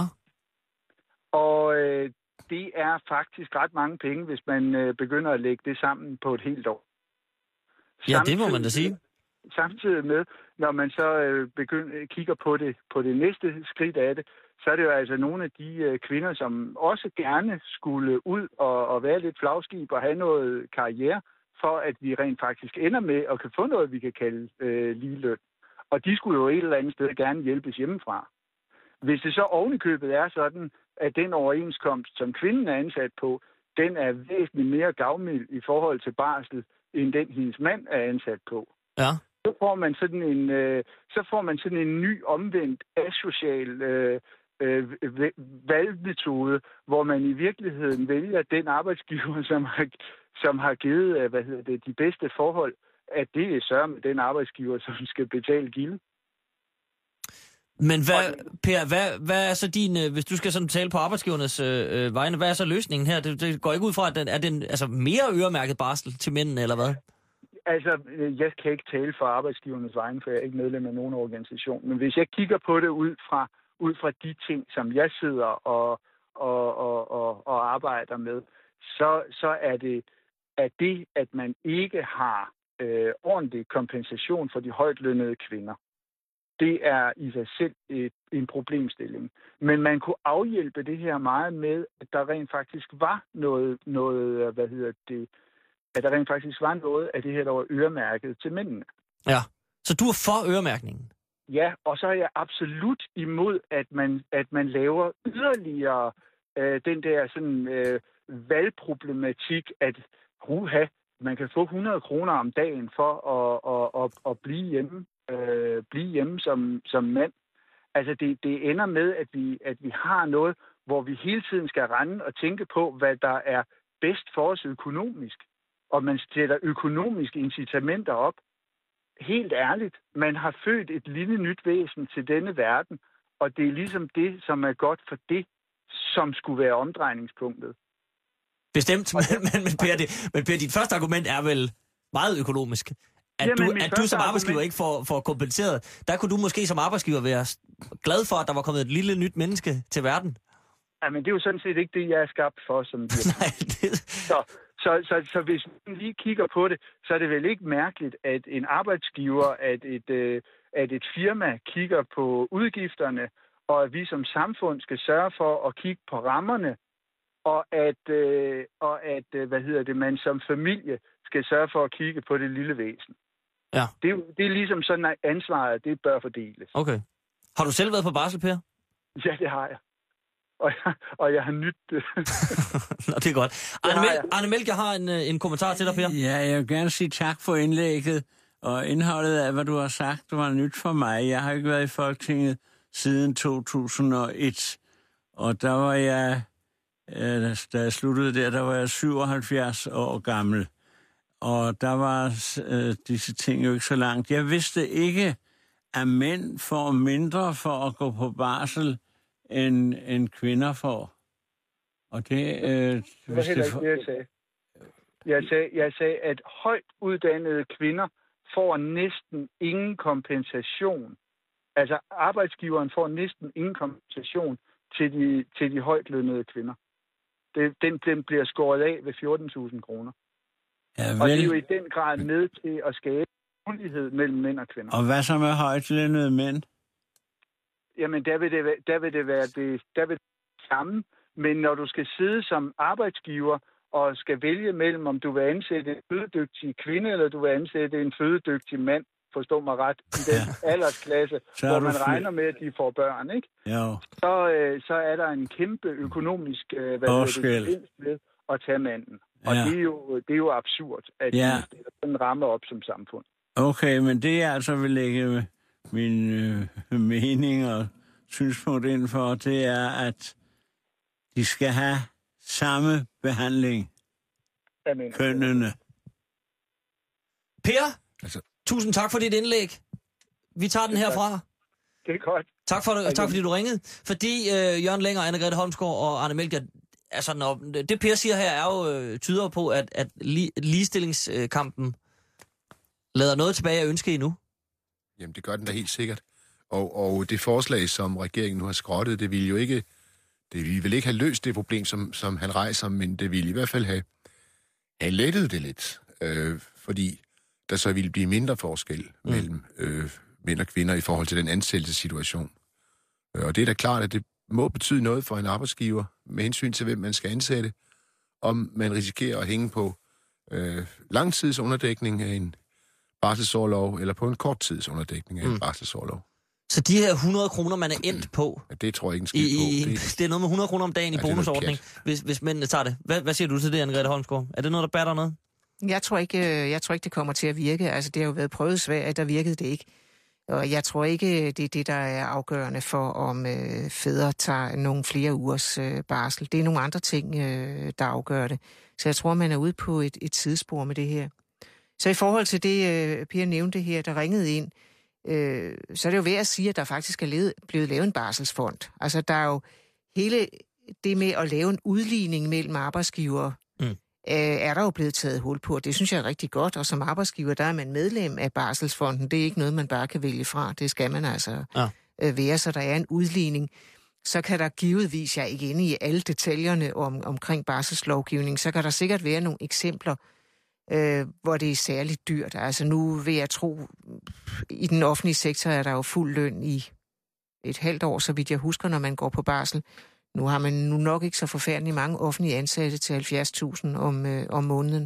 Og øh, det er faktisk ret mange penge, hvis man øh, begynder at lægge det sammen på et helt år. Ja, det må man da sige. Samtidig med, når man så øh, begynder, kigger på det, på det næste skridt af det, så er det jo altså nogle af de øh, kvinder, som også gerne skulle ud og, og være lidt flagskib og have noget karriere, for at vi rent faktisk ender med at kan få noget, vi kan kalde øh, ligeløn. Og de skulle jo et eller andet sted gerne hjælpes hjemmefra. Hvis det så ovenikøbet er sådan, at den overenskomst, som kvinden er ansat på, den er væsentligt mere gavmild i forhold til barsel, end den hendes mand er ansat på. Ja. Så får man sådan en, øh, så får man sådan en ny omvendt asocial øh, øh, valgmetode, hvor man i virkeligheden vælger den arbejdsgiver, som har, som har givet hvad hedder det, de bedste forhold, at det er sørge med den arbejdsgiver, som skal betale gilde. Men hvad, Per, hvad, hvad er så din, hvis du skal sådan tale på arbejdsgivernes øh, vegne, hvad er så løsningen her? Det, det går ikke ud fra, at den, er den altså mere øremærket barsel til mændene, eller hvad? Altså, jeg kan ikke tale for arbejdsgivernes vegne, for jeg er ikke medlem af nogen organisation. Men hvis jeg kigger på det ud fra, ud fra de ting, som jeg sidder og, og, og, og, og arbejder med, så, så er det at det, at man ikke har øh, ordentlig kompensation for de højtlønnede kvinder. Det er i sig selv et, en problemstilling. Men man kunne afhjælpe det her meget med, at der rent faktisk var noget, noget hvad hedder det, at der rent faktisk var noget af det her, der var øremærket til mændene. Ja, så du er for øremærkningen? Ja, og så er jeg absolut imod, at man, at man laver yderligere øh, den der sådan øh, valgproblematik, at huha, man kan få hundrede kroner om dagen for at, at, at, at blive hjemme, øh, blive hjemme som, som mand. Altså det, det ender med, at vi, at vi har noget, hvor vi hele tiden skal rende og tænke på, hvad der er bedst for os økonomisk. Og man sætter økonomiske incitamenter op. Helt ærligt, man har født et lille nyt væsen til denne verden, og det er ligesom det, som er godt for det, som skulle være omdrejningspunktet. Bestemt, men, men, men, Per, det, men Per, dit første argument er vel meget økonomisk. At Jamen, du, at du som arbejdsgiver argument... ikke får, får kompenseret. Der kunne du måske som arbejdsgiver være glad for, at der var kommet et lille nyt menneske til verden. Ja, men det er jo sådan set ikke det, jeg er skabt for som Nej, det... så, så, så, så hvis man lige kigger på det, så er det vel ikke mærkeligt, at en arbejdsgiver, at et, øh, at et firma kigger på udgifterne, og at vi som samfund skal sørge for at kigge på rammerne, og at, øh, og at hvad hedder det, man som familie skal sørge for at kigge på det lille væsen. Ja. Det, det er ligesom sådan, at ansvaret, det bør fordeles. Okay. Har du selv været på barsel, Per? Ja, det har jeg. Og jeg, og jeg har nydt det. Nå, det er godt. Arne, Mel- Arne Melk, jeg har en, en kommentar til dig, Per. Ja, jeg vil gerne sige tak for indlægget, og indholdet af, hvad du har sagt, det var nyt for mig. Jeg har ikke været i Folketinget siden to tusind og et, og der var jeg, da jeg sluttede der, der var jeg syvoghalvfjerds år gammel. Og der var øh, disse ting jo ikke så langt. Jeg vidste ikke, at mænd får mindre for at gå på barsel end, end kvinder får. Og det... Øh, det var hvis heller det ikke for... det, jeg sagde. Jeg sagde, jeg sagde, at højt uddannede kvinder får næsten ingen kompensation. Altså arbejdsgiveren får næsten ingen kompensation til de, til de højtlønnede kvinder. Det, den, den bliver skåret af ved fjorten tusind kroner. Ja, vel... Og det er jo i den grad med til at skabe ulighed mellem mænd og kvinder. Og hvad så med højtlønnede mænd? Jamen, der vil det, der vil det være det, der vil det samme. Men når du skal sidde som arbejdsgiver og skal vælge mellem, om du vil ansætte en fødedygtig kvinde, eller du vil ansætte en fødedygtig mand, forstå mig ret, i den ja. aldersklasse, hvor man fly... regner med, at de får børn, ikke? Jo. Så, øh, så er der en kæmpe økonomisk øh, hvad ved at tage manden. Og ja. det, er jo, det er jo absurd, at ja. vi stiller sådan en ramme op som samfund. Okay, men det jeg altså vil lægge min øh, mening og synspunkt ind for, det er, at de skal have samme behandling. Amen. Kønnene. Per, altså... tusind tak for dit indlæg. Vi tager den herfra. Det er godt. Tak, for, tak fordi du ringede. Fordi øh, Jørgen Længer, Anne-Grethe Holmsgaard og Arne Melchior, altså når, det Per siger her er jo øh, tyder på, at, at li, ligestillingskampen lader noget tilbage at ønske endnu. Jamen det gør den da helt sikkert. Og, og det forslag, som regeringen nu har skrottet, det ville jo ikke, det ville vel ikke have løst det problem, som, som han rejser, men det ville i hvert fald have, have lettet det lidt. Øh, fordi der så ville blive mindre forskel mm. mellem øh, mænd og kvinder i forhold til den ansættelsessituation. Øh, og det er da klart, at det må betyde noget for en arbejdsgiver med hensyn til, hvem man skal ansætte, om man risikerer at hænge på øh, langtidsunderdækning af en barselsorlov, eller på en korttidsunderdækning af en mm. barselsorlov. Så de her hundrede kroner, man er endt på... Ja, det tror jeg ikke en skid på. Det, det er noget med hundrede kroner om dagen i ja, bonusordning, hvis, hvis mændene tager det. Hvad, hvad siger du til det, Anne-Grethe Holmsgaard? Er det noget, der batter noget? Jeg tror ikke, jeg tror ikke det kommer til at virke. Altså, det har jo været prøvet svært, der virkede det ikke. Og jeg tror ikke, det er det, der er afgørende for, om øh, fædre tager nogle flere ugers øh, barsel. Det er nogle andre ting, øh, der afgør det. Så jeg tror, man er ude på et, et sidespor med det her. Så i forhold til det, øh, Per nævnte her, der ringede ind, øh, så er det jo værd at sige, at der faktisk er levet, blevet lavet en barselsfond. Altså, der er jo hele det med at lave en udligning mellem arbejdsgiver, mm. øh, er der jo blevet taget hul på. Det synes jeg er rigtig godt, og som arbejdsgiver, der er man medlem af barselsfonden. Det er ikke noget, man bare kan vælge fra. Det skal man altså ja. øh, være, så der er en udligning. Så kan der givetvis, jeg er ikke inde i alle detaljerne om, omkring barselslovgivning, så kan der sikkert være nogle eksempler, øh, hvor det er særligt dyrt. Altså nu vil jeg tro, i den offentlige sektor er der jo fuld løn i et halvt år, så vidt jeg husker, når man går på barsel. Nu har man nu nok ikke så forfærdeligt mange offentlige ansatte til halvfjerds tusind om, øh, om måneden.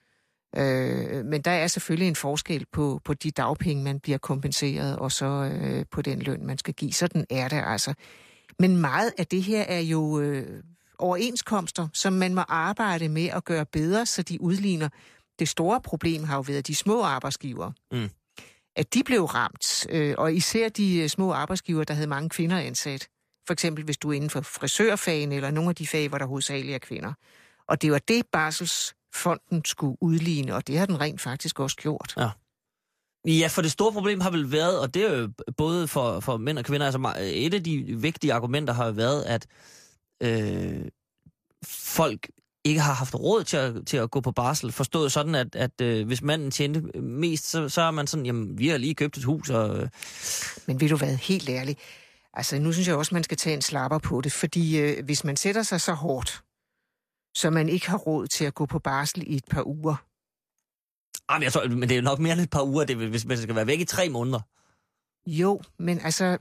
Øh, men der er selvfølgelig en forskel på, på de dagpenge, man bliver kompenseret, og så øh, på den løn, man skal give. Sådan er det altså. Men meget af det her er jo øh, overenskomster, som man må arbejde med at gøre bedre, så de udligner. Det store problem har jo været de små arbejdsgivere. Mm. At de blev ramt, øh, og især de små arbejdsgivere, der havde mange kvinder ansat. For eksempel hvis du er inden for frisørfagen, eller nogle af de fag, hvor der hovedsageligt er kvinder. Og det var det, barselsfonden skulle udligne, og det har den rent faktisk også gjort. Ja. Ja, for det store problem har vel været, og det er jo både for, for mænd og kvinder, altså et af de vigtige argumenter har jo været, at øh, folk ikke har haft råd til at, til at gå på barsel. Forstået sådan, at, at øh, hvis manden tjente mest, så, så er man sådan, jamen, vi har lige købt et hus. Og, øh. Men vil du være helt ærlig? Altså, nu synes jeg også, man skal tage en slapper på det, fordi øh, hvis man sætter sig så hårdt, så man ikke har råd til at gå på barsel i et par uger. Jamen, jeg tror, men det er jo nok mere end et par uger, det, hvis man skal være væk i tre måneder. Jo, men altså,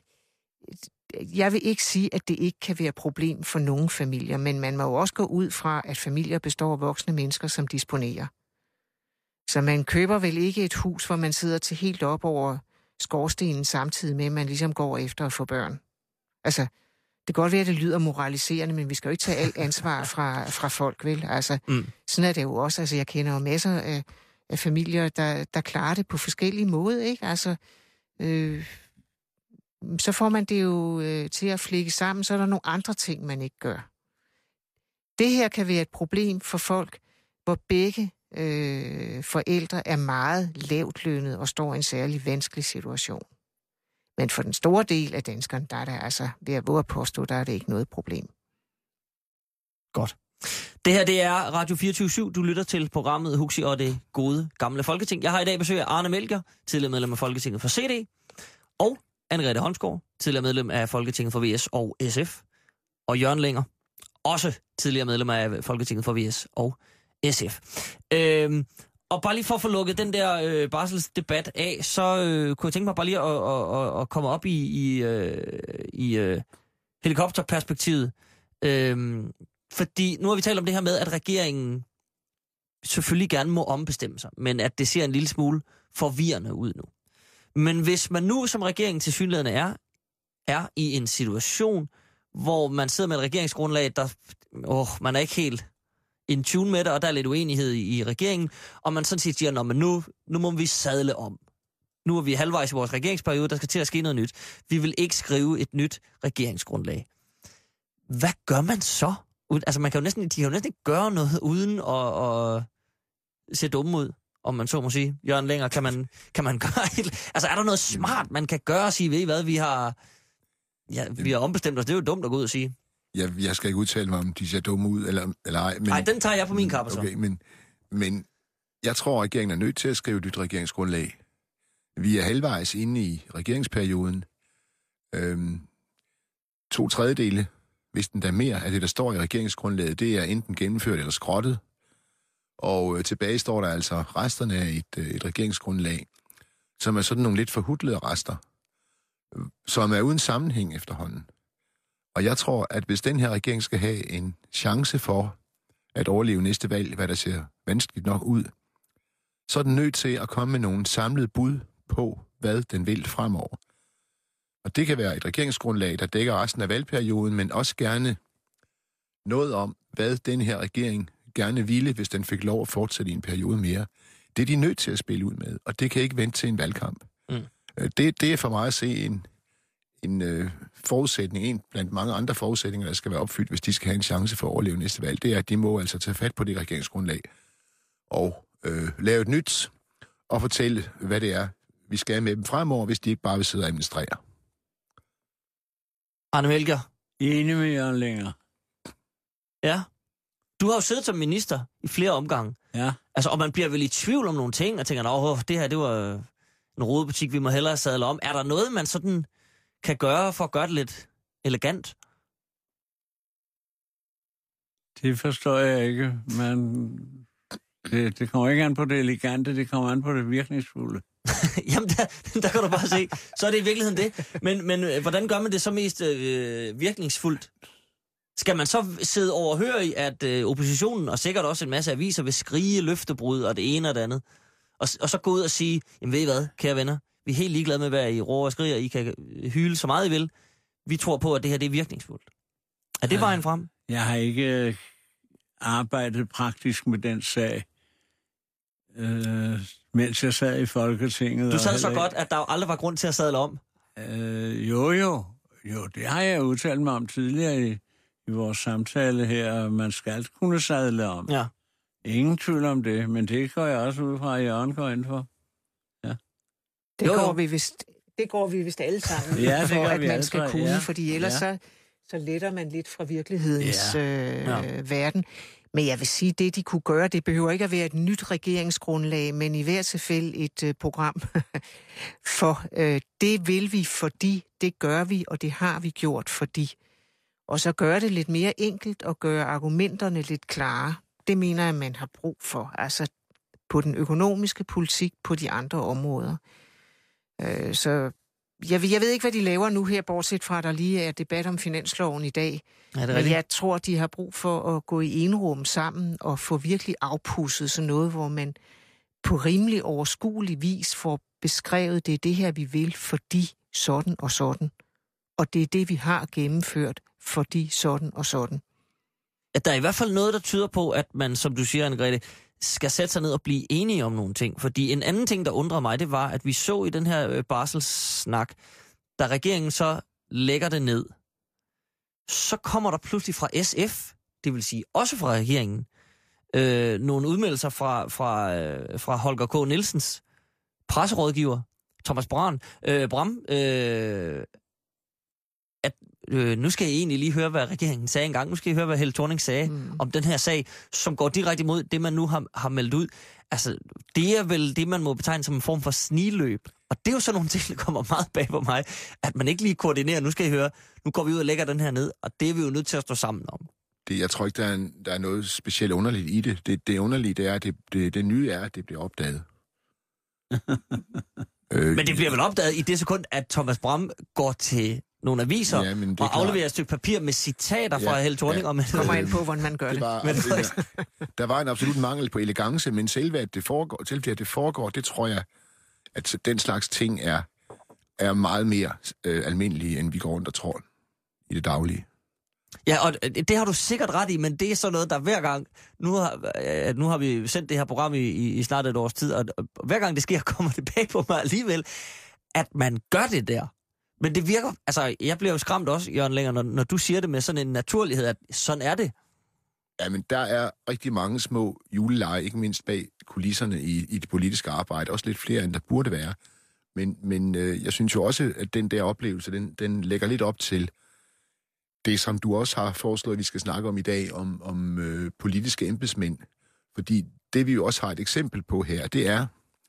jeg vil ikke sige, at det ikke kan være et problem for nogle familier, men man må jo også gå ud fra, at familier består af voksne mennesker, som disponerer. Så man køber vel ikke et hus, hvor man sidder til helt op over skorstenen, samtidig med, at man ligesom går efter at få børn. Altså, det kan godt være, at det lyder moraliserende, men vi skal jo ikke tage alt ansvar fra, fra folk, vel? Altså, mm. sådan er det jo også. Altså, jeg kender jo masser af, af familier, der, der klarer det på forskellige måder, ikke? Altså, øh, så får man det jo øh, til at flikke sammen, så er der nogle andre ting, man ikke gør. Det her kan være et problem for folk, hvor begge øh, forældre er meget lavt lønnet og står i en særlig vanskelig situation. Men for den store del af danskerne, der er der altså, ved at våge at påstå, der er det ikke noget problem. Godt. Det her, det er Radio fireogtyve syv. Du lytter til programmet Huxi og det gode gamle Folketing. Jeg har i dag besøg af Arne Melchior, tidligere medlem af Folketinget for C D, og Anne-Grethe Holmsgaard, tidligere medlem af Folketinget for V S og S F, og Jørgen Lenger, også tidligere medlem af Folketinget for V S og S F. Øhm, og bare lige for at få lukket den der øh, barselsdebat af, så øh, kunne jeg tænke mig bare lige at, at, at, at komme op i, i, øh, i øh, helikopterperspektivet. Øhm, fordi nu har vi talt om det her med, at regeringen selvfølgelig gerne må ombestemme sig, men at det ser en lille smule forvirrende ud nu. Men hvis man nu som regering tilsyneladende er, er i en situation, hvor man sidder med et regeringsgrundlag, der åh, man er ikke helt in tune med det, og der er lidt uenighed i, i regeringen, og man sådan set siger, nå, men nu, nu må vi sadle om. Nu er vi halvvejs i vores regeringsperiode, der skal til at ske noget nyt. Vi vil ikke skrive et nyt regeringsgrundlag. Hvad gør man så? Altså, man kan jo næsten, de kan jo næsten ikke gøre noget uden at, at se dumme ud, om man så må sige. Jørgen Lenger, kan man, kan man gøre et, altså, er der noget smart, man kan gøre og sige, ved I hvad, vi har, ja, vi har ombestemt os. Det er jo dumt at gå ud og sige. Jeg, jeg skal ikke udtale mig, om de ser dumme ud, eller, eller ej. Nej, den tager jeg på min kappe så. Okay, men, men jeg tror, at regeringen er nødt til at skrive et nyt regeringsgrundlag. Vi er halvvejs inde i regeringsperioden. Øhm, to tredjedele, hvis den der mere af det, der står i regeringsgrundlaget, det er enten gennemført eller skrottet. Og øh, tilbage står der altså resterne af et, øh, et regeringsgrundlag, som er sådan nogle lidt forhudlede rester, øh, som er uden sammenhæng efterhånden. Og jeg tror, at hvis den her regering skal have en chance for at overleve næste valg, hvad der ser vanskeligt nok ud, så er den nødt til at komme med nogle samlede bud på, hvad den vil fremover. Og det kan være et regeringsgrundlag, der dækker resten af valgperioden, men også gerne noget om, hvad den her regering gerne ville, hvis den fik lov at fortsætte i en periode mere. Det er de nødt til at spille ud med, og det kan ikke vente til en valgkamp. Mm. Det, det er for mig at se en, en øh, forudsætning, en blandt mange andre forudsætninger, der skal være opfyldt, hvis de skal have en chance for at overleve næste valg. Det er, at de må altså tage fat på det regeringsgrundlag og øh, lave et nyt og fortælle, hvad det er, vi skal med dem fremover, hvis de ikke bare vil sidde og administrere. Arne Melchior. Enig med Jørgen Lenger. Ja. Du har jo siddet som minister i flere omgange. Ja. Altså, og man bliver vel i tvivl om nogle ting, og tænker, åh, det her, det var en rodebutik, vi må hellere sadle om. Er der noget, man sådan kan gøre for at gøre det lidt elegant? Det forstår jeg ikke, men det, det kommer ikke an på det elegante, det kommer an på det virkningsfulde. Jamen, der, der kan du bare se. Så er det i virkeligheden det. Men, men hvordan gør man det så mest øh, virkningsfuldt? Skal man så sidde overhøre i, at øh, oppositionen, og sikkert også en masse aviser, vil skrige løftebrud og det ene og det andet, og, og så gå ud og sige, jamen ved I hvad, kære venner, vi er helt ligeglade med, hvad I råber og skriger, I kan hyle så meget I vil. Vi tror på, at det her det er virkningsfuldt. Er det vejen frem? Jeg har ikke arbejdet praktisk med den sag, øh, mens jeg sad i Folketinget. Du sad så godt, at der aldrig var grund til at sadle om? Øh, jo, jo. Jo, det har jeg udtalt mig om tidligere i, i vores samtale her. Man skal kunne sadle om. Ja. Ingen tvivl om det, men det går jeg også ud fra, at Jørgen går ind for. Ja. Det, jo, går vi vist, det går vi vist alle sammen, ja, for at man skal altså, kunne, ja. fordi ellers ja. så, så letter man lidt fra virkelighedens ja. Øh, Ja. verden. Men jeg vil sige, det de kunne gøre, det behøver ikke at være et nyt regeringsgrundlag, men i hvert tilfælde et øh, program. For øh, det vil vi, fordi det gør vi, og det har vi gjort, fordi. Og så gøre det lidt mere enkelt og gøre argumenterne lidt klare. Det mener jeg, man har brug for. Altså på den økonomiske politik, på de andre områder. Øh, så jeg, jeg ved ikke, hvad de laver nu her, bortset fra, at der lige er debat om finansloven i dag. Ja, Men jeg tror, de har brug for at gå i enrum sammen og få virkelig afpudset sådan noget, hvor man på rimelig overskuelig vis får beskrevet, det er det her, vi vil, fordi sådan og sådan. Og det er det, vi har gennemført, fordi sådan og sådan. At der er i hvert fald noget, der tyder på, at man, som du siger, Anne-Grethe, skal sætte sig ned og blive enige om nogle ting. Fordi en anden ting, der undrer mig, det var, at vi så i den her øh, barselssnak, da regeringen så lægger det ned, så kommer der pludselig fra S F, det vil sige også fra regeringen, øh, nogle udmeldelser fra, fra, øh, fra Holger K. Nielsens presserådgiver, Thomas Bram, øh, Bram øh, at øh, nu skal I egentlig lige høre, hvad regeringen sagde engang. Nu skal I høre, hvad Helle Thorning sagde mm. om den her sag, som går direkte imod det, man nu har, har meldt ud. Altså, det er vel det, man må betegne som en form for snigløb. Og det er jo sådan nogle ting, der kommer meget bag på mig, at man ikke lige koordinerer. Nu skal I høre, nu går vi ud og lægger den her ned, og det er vi jo nødt til at stå sammen om. Det, jeg tror ikke, der er, en, der er noget specielt underligt i det. Det, det underlige, det er, at det, det, det nye er, at det bliver opdaget. øh, Men det bliver vel opdaget i det sekund, at Thomas Bram går til nogle aviser ja, og afleverer et stykke papir med citater fra ja, Helle Thorning. Ja. Og med kommer ind på, hvordan man gør det. det. Var, men, der, der var en absolut mangel på elegance, men selve at det foregår, selve at det foregår, det tror jeg, at den slags ting er, er meget mere øh, almindelige, end vi går rundt og tror i det daglige. Ja, og det har du sikkert ret i, men det er sådan noget, der hver gang... Nu har, øh, nu har vi sendt det her program i, i, i snart et års tid, og, og hver gang det sker, kommer det bag på mig alligevel, at man gør det der. Men det virker... Altså, jeg bliver jo skræmt også, Jørgen Længer, når, når du siger det med sådan en naturlighed, at sådan er det. Ja, men der er rigtig mange små juleleje, ikke mindst bag kulisserne i, i det politiske arbejde. Også lidt flere, end der burde være. Men, men øh, jeg synes jo også, at den der oplevelse, den, den lægger lidt op til det, som du også har foreslået, at vi skal snakke om i dag, om, om øh, politiske embedsmænd. Fordi det, vi jo også har et eksempel på her, det er,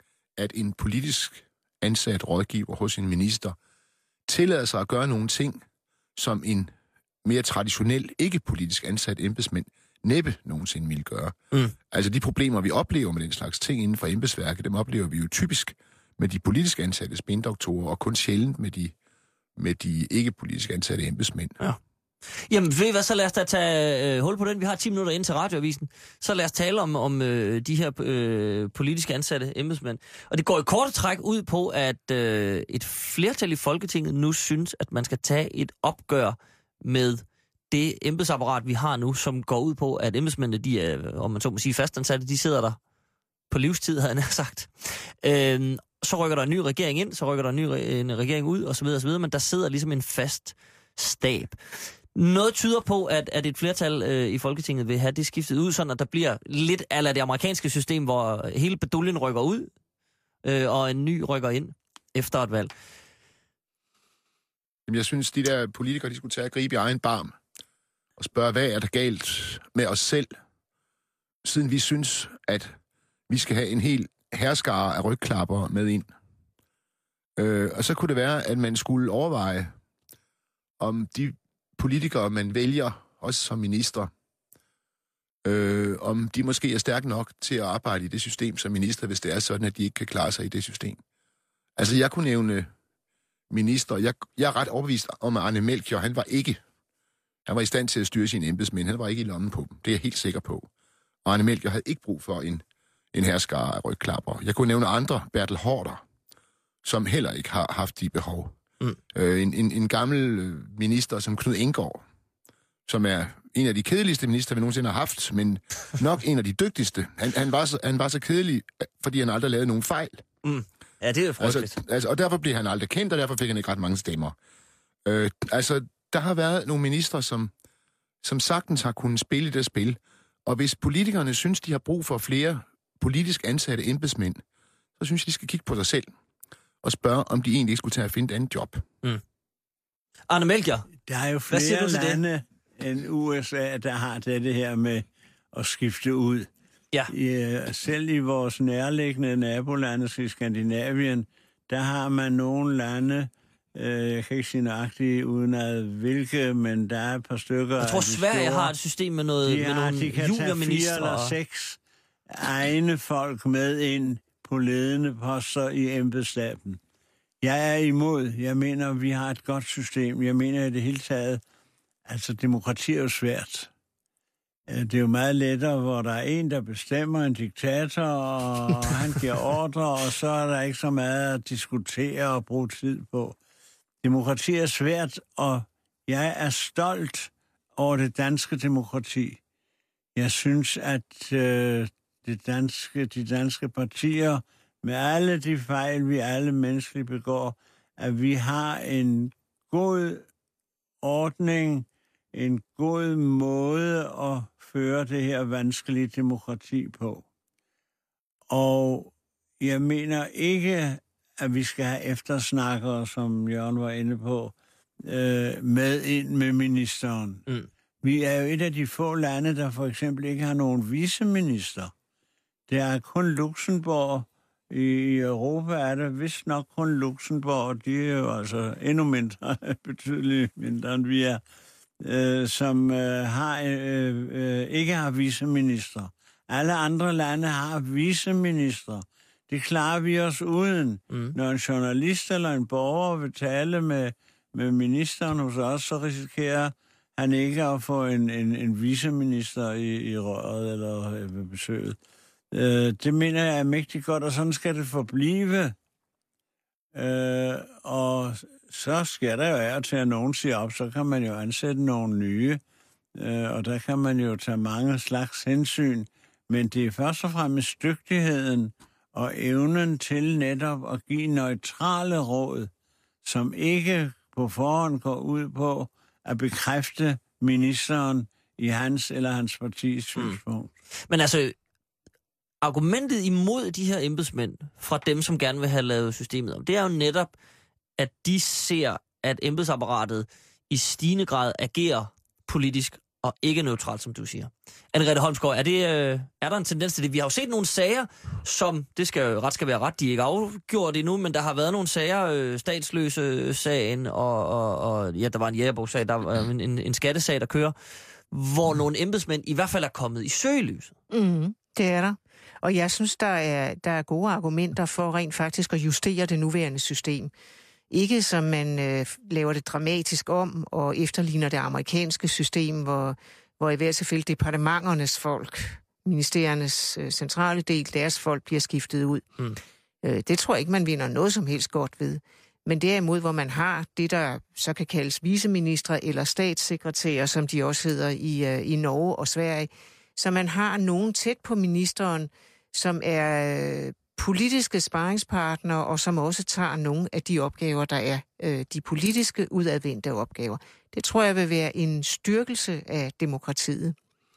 at en politisk ansat rådgiver hos en minister tillader sig at gøre nogle ting, som en mere traditionel, ikke-politisk ansat embedsmænd næppe nogensinde ville gøre. Mm. Altså de problemer, vi oplever med den slags ting inden for embedsværket, dem oplever vi jo typisk med de politisk ansatte spindoktorer, og kun sjældent med de, med de ikke-politisk ansatte embedsmænd. Ja. Jamen, ved I hvad, så lad os da tage øh, hul på den. Vi har ti minutter ind til radioavisen. Så lad os tale om, om øh, de her øh, politiske ansatte embedsmænd. Og det går i korte træk ud på, at øh, et flertal i Folketinget nu synes, at man skal tage et opgør med det embedsapparat, vi har nu, som går ud på, at embedsmændene, de er, om man så må sige, fastansatte, de sidder der på livstid, havde jeg sagt. Øh, så rykker der en ny regering ind, så rykker der en ny en regering ud, osv., osv., men der sidder ligesom en fast stab. Noget tyder på, at, at et flertal øh, i Folketinget vil have det skiftet ud, sådan at der bliver lidt ala det amerikanske system, hvor hele baduljen rykker ud, øh, og en ny rykker ind efter et valg. Jamen, jeg synes, de der politikere, de skulle tage at gribe i egen barm og spørge, hvad er der galt med os selv, siden vi synes, at vi skal have en hel herskare af rygklapper med ind. Øh, og så kunne det være, at man skulle overveje, om de politikere, man vælger, også som minister, øh, om de måske er stærke nok til at arbejde i det system som minister, hvis det er sådan, at de ikke kan klare sig i det system. Altså, jeg kunne nævne minister. Jeg, jeg er ret overbevist om, at Arne Melchior, han var ikke, han var i stand til at styre sine embedsmænd. Han var ikke i lommen på dem. Det er jeg helt sikker på. Og Arne Melchior havde ikke brug for en, en herskare af rygklapper. Jeg kunne nævne andre, Bertel Haarder, som heller ikke har haft de behov. Mm. Øh, en, en, en gammel minister som Knud Enggaard, som er en af de kedeligste minister, vi nogensinde har haft, men nok en af de dygtigste. Han, han, var, så, han var så kedelig, fordi han aldrig lavede nogen fejl. Mm. Ja, det er jo frygteligt. Altså, altså, og derfor blev han aldrig kendt, og derfor fik han ikke ret mange stemmer. Øh, altså, der har været nogle ministre, som, som sagtens har kunnet spille det spil. Og hvis politikerne synes, de har brug for flere politisk ansatte embedsmænd, så synes jeg, de skal kigge på sig selv og spørge, om de egentlig ikke skulle tage at finde et andet job. Mm. Arne Melchior, der er jo flere lande end U S A, der har det her med at skifte ud. Ja. I, selv i vores nærliggende nabolande i Skandinavien, der har man nogle lande, øh, jeg kan ikke sige nøjagtigt uden at hvilke, men der er et par stykker. Jeg tror, Sverige store, har et system med, noget, de med har, nogle de kan tage fire eller og... seks egne folk med ind på ledende poster i embedsstaben. Jeg er imod. Jeg mener, vi har et godt system. Jeg mener i det hele taget, altså demokrati er jo svært. Det er jo meget lettere, hvor der er en, der bestemmer, en diktator, og han giver ordre, og så er der ikke så meget at diskutere og bruge tid på. Demokrati er svært, og jeg er stolt over det danske demokrati. Jeg synes, at øh, det danske, de danske partier, med alle de fejl, vi alle menneskeligt begår, at vi har en god ordning, en god måde at føre det her vanskelige demokrati på. Og jeg mener ikke, at vi skal have eftersnakkere, som Jørgen var inde på, øh, med ind med ministeren. Mm. Vi er jo et af de få lande, der for eksempel ikke har nogen viceminister. Det er kun Luxembourg. I Europa er det vist nok kun Luxembourg, de er jo altså endnu mindre, betydeligt mindre end vi er, øh, som øh, har, øh, øh, ikke har viceminister. Alle andre lande har viceminister. Det klarer vi os uden. Mm. Når en journalist eller en borger vil tale med, med ministeren hos os, så risikerer han ikke at få en, en, en viceminister i, i røret eller ved besøget. Øh, det mener jeg er mægtigt godt, og sådan skal det forblive. Øh, og så sker der jo af til, at nogen siger op, så kan man jo ansætte nogle nye, øh, og der kan man jo tage mange slags hensyn. Men det er først og fremmest dygtigheden og evnen til netop at give neutrale råd, som ikke på forhånd går ud på at bekræfte ministeren i hans eller hans partis synspunkt. Mm. Men altså, argumentet imod de her embedsmænd fra dem, som gerne vil have lavet systemet om, det er jo netop, at de ser, at embedsapparatet i stigende grad agerer politisk og ikke neutralt, som du siger. Anne-Grethe Holmsgaard, er, det, øh, er der en tendens til det? Vi har jo set nogle sager, som, det skal ret skal være ret, de er ikke afgjort endnu, men der har været nogle sager, øh, statsløse sagen, og, og, og ja, der var en jægerbogsag, der var en, en, en skattesag, der kører, hvor nogle embedsmænd i hvert fald er kommet i søgelyset. Mm, det er der. Og jeg synes, der er, der er gode argumenter for rent faktisk at justere det nuværende system. Ikke som man øh, laver det dramatisk om og efterligner det amerikanske system, hvor, hvor i hvert fald departementernes folk, ministeriernes øh, centrale del, deres folk bliver skiftet ud. Mm. Øh, det tror jeg ikke, man vinder noget som helst godt ved. Men derimod, hvor man har det, der så kan kaldes viceministre eller statssekretærer, som de også hedder i, øh, i Norge og Sverige, så man har nogen tæt på ministeren, som er øh, politiske sparringspartnere, og som også tager nogle af de opgaver, der er øh, de politiske udadvendte opgaver. Det tror jeg vil være en styrkelse af demokratiet.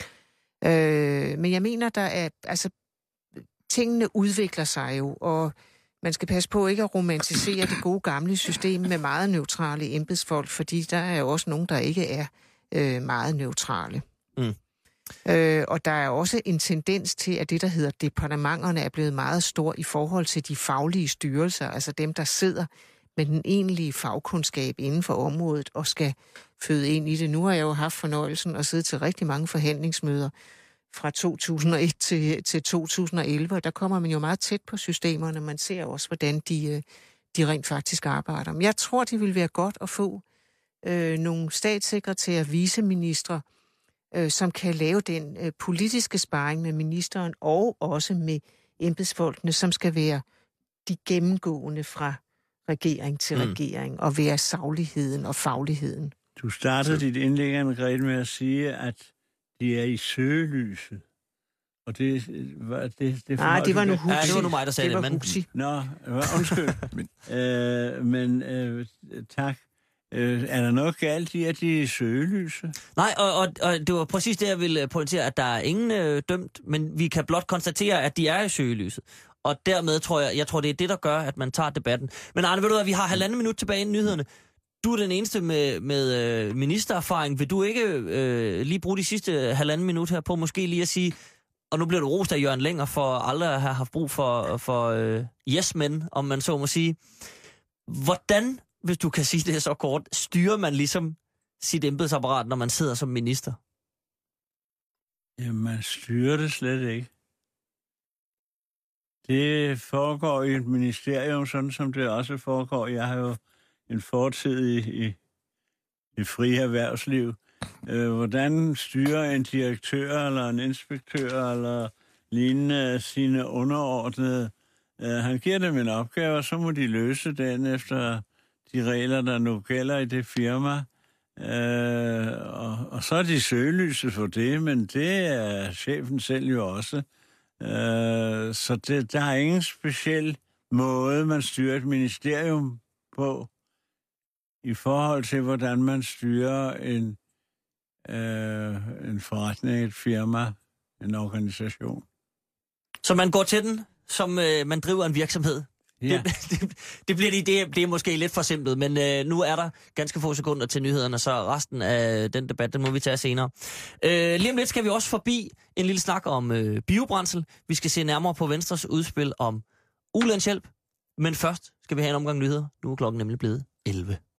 Øh, men jeg mener, der er, altså, tingene udvikler sig jo, og man skal passe på ikke at romantisere det gode gamle system med meget neutrale embedsfolk, fordi der er jo også nogen, der ikke er øh, meget neutrale. Mm. Øh, og der er også en tendens til, at det, der hedder departementerne, er blevet meget stor i forhold til de faglige styrelser, altså dem, der sidder med den egentlige fagkundskab inden for området og skal føde ind i det. Nu har jeg jo haft fornøjelsen at sidde til rigtig mange forhandlingsmøder fra to tusind og et til, til to tusind og elleve, og der kommer man jo meget tæt på systemerne. Man ser også, hvordan de, de rent faktisk arbejder. Men jeg tror, det vil være godt at få øh, nogle statssekretærer, viceministre, øh, som kan lave den øh, politiske sparring med ministeren og også med embedsfolkene, som skal være de gennemgående fra regering til mm. regering og være sagligheden og fagligheden. Du startede dit indlæg, Anne-Grethe, med at sige, at de er i søgelyset. Og det var det... det Nej, det var nu Huxi. Ja, det var nu mig, der sagde det. Det var Huxi. Nå, undskyld. men øh, men øh, tak. Øh, er der noget galt i, at de er i søgelyset? Nej, og, og, og det var præcis det, jeg ville pointere, at der er ingen øh, dømt, men vi kan blot konstatere, at de er i søgelyset. Og dermed tror jeg, jeg tror, det er det, der gør, at man tager debatten. Men Arne, ved du hvad, vi har halvanden minut tilbage i nyhederne. Du er den eneste med, med øh, ministererfaring. Vil du ikke øh, lige bruge de sidste halvanden minut her på måske lige at sige, og nu bliver du rost af Jørgen Lenger for aldrig at have haft brug for, for øh, yes-men, om man så må sige. Hvordan, hvis du kan sige det så kort, styrer man ligesom sit embedsapparat, når man sidder som minister? Jamen, man styrer det slet ikke. Det foregår i et ministerium, sådan som det også foregår. Jeg har jo en fortid i, i, i fri erhvervsliv. Øh, hvordan styrer en direktør eller en inspektør eller lignende sine underordnede? Øh, han giver dem en opgave, og så må de løse den efter de regler, der nu gælder i det firma. Øh, og, og så er de søgelyset for det, men det er chefen selv jo også. Øh, så det, der er ingen speciel måde, man styrer et ministerium på, i forhold til, hvordan man styrer en, øh, en forretning, et firma, en organisation. Så man går til den, som øh, man driver en virksomhed? Ja. Det, det, det, bliver lige, det, det er måske lidt for simpelt, men øh, nu er der ganske få sekunder til nyhederne, så resten af den debat, den må vi tage senere. Øh, lige om lidt skal vi også forbi en lille snak om øh, biobrændsel. Vi skal se nærmere på Venstres udspil om ulandshjælp, men først skal vi have en omgang nyheder. Nu er klokken nemlig blevet elleve.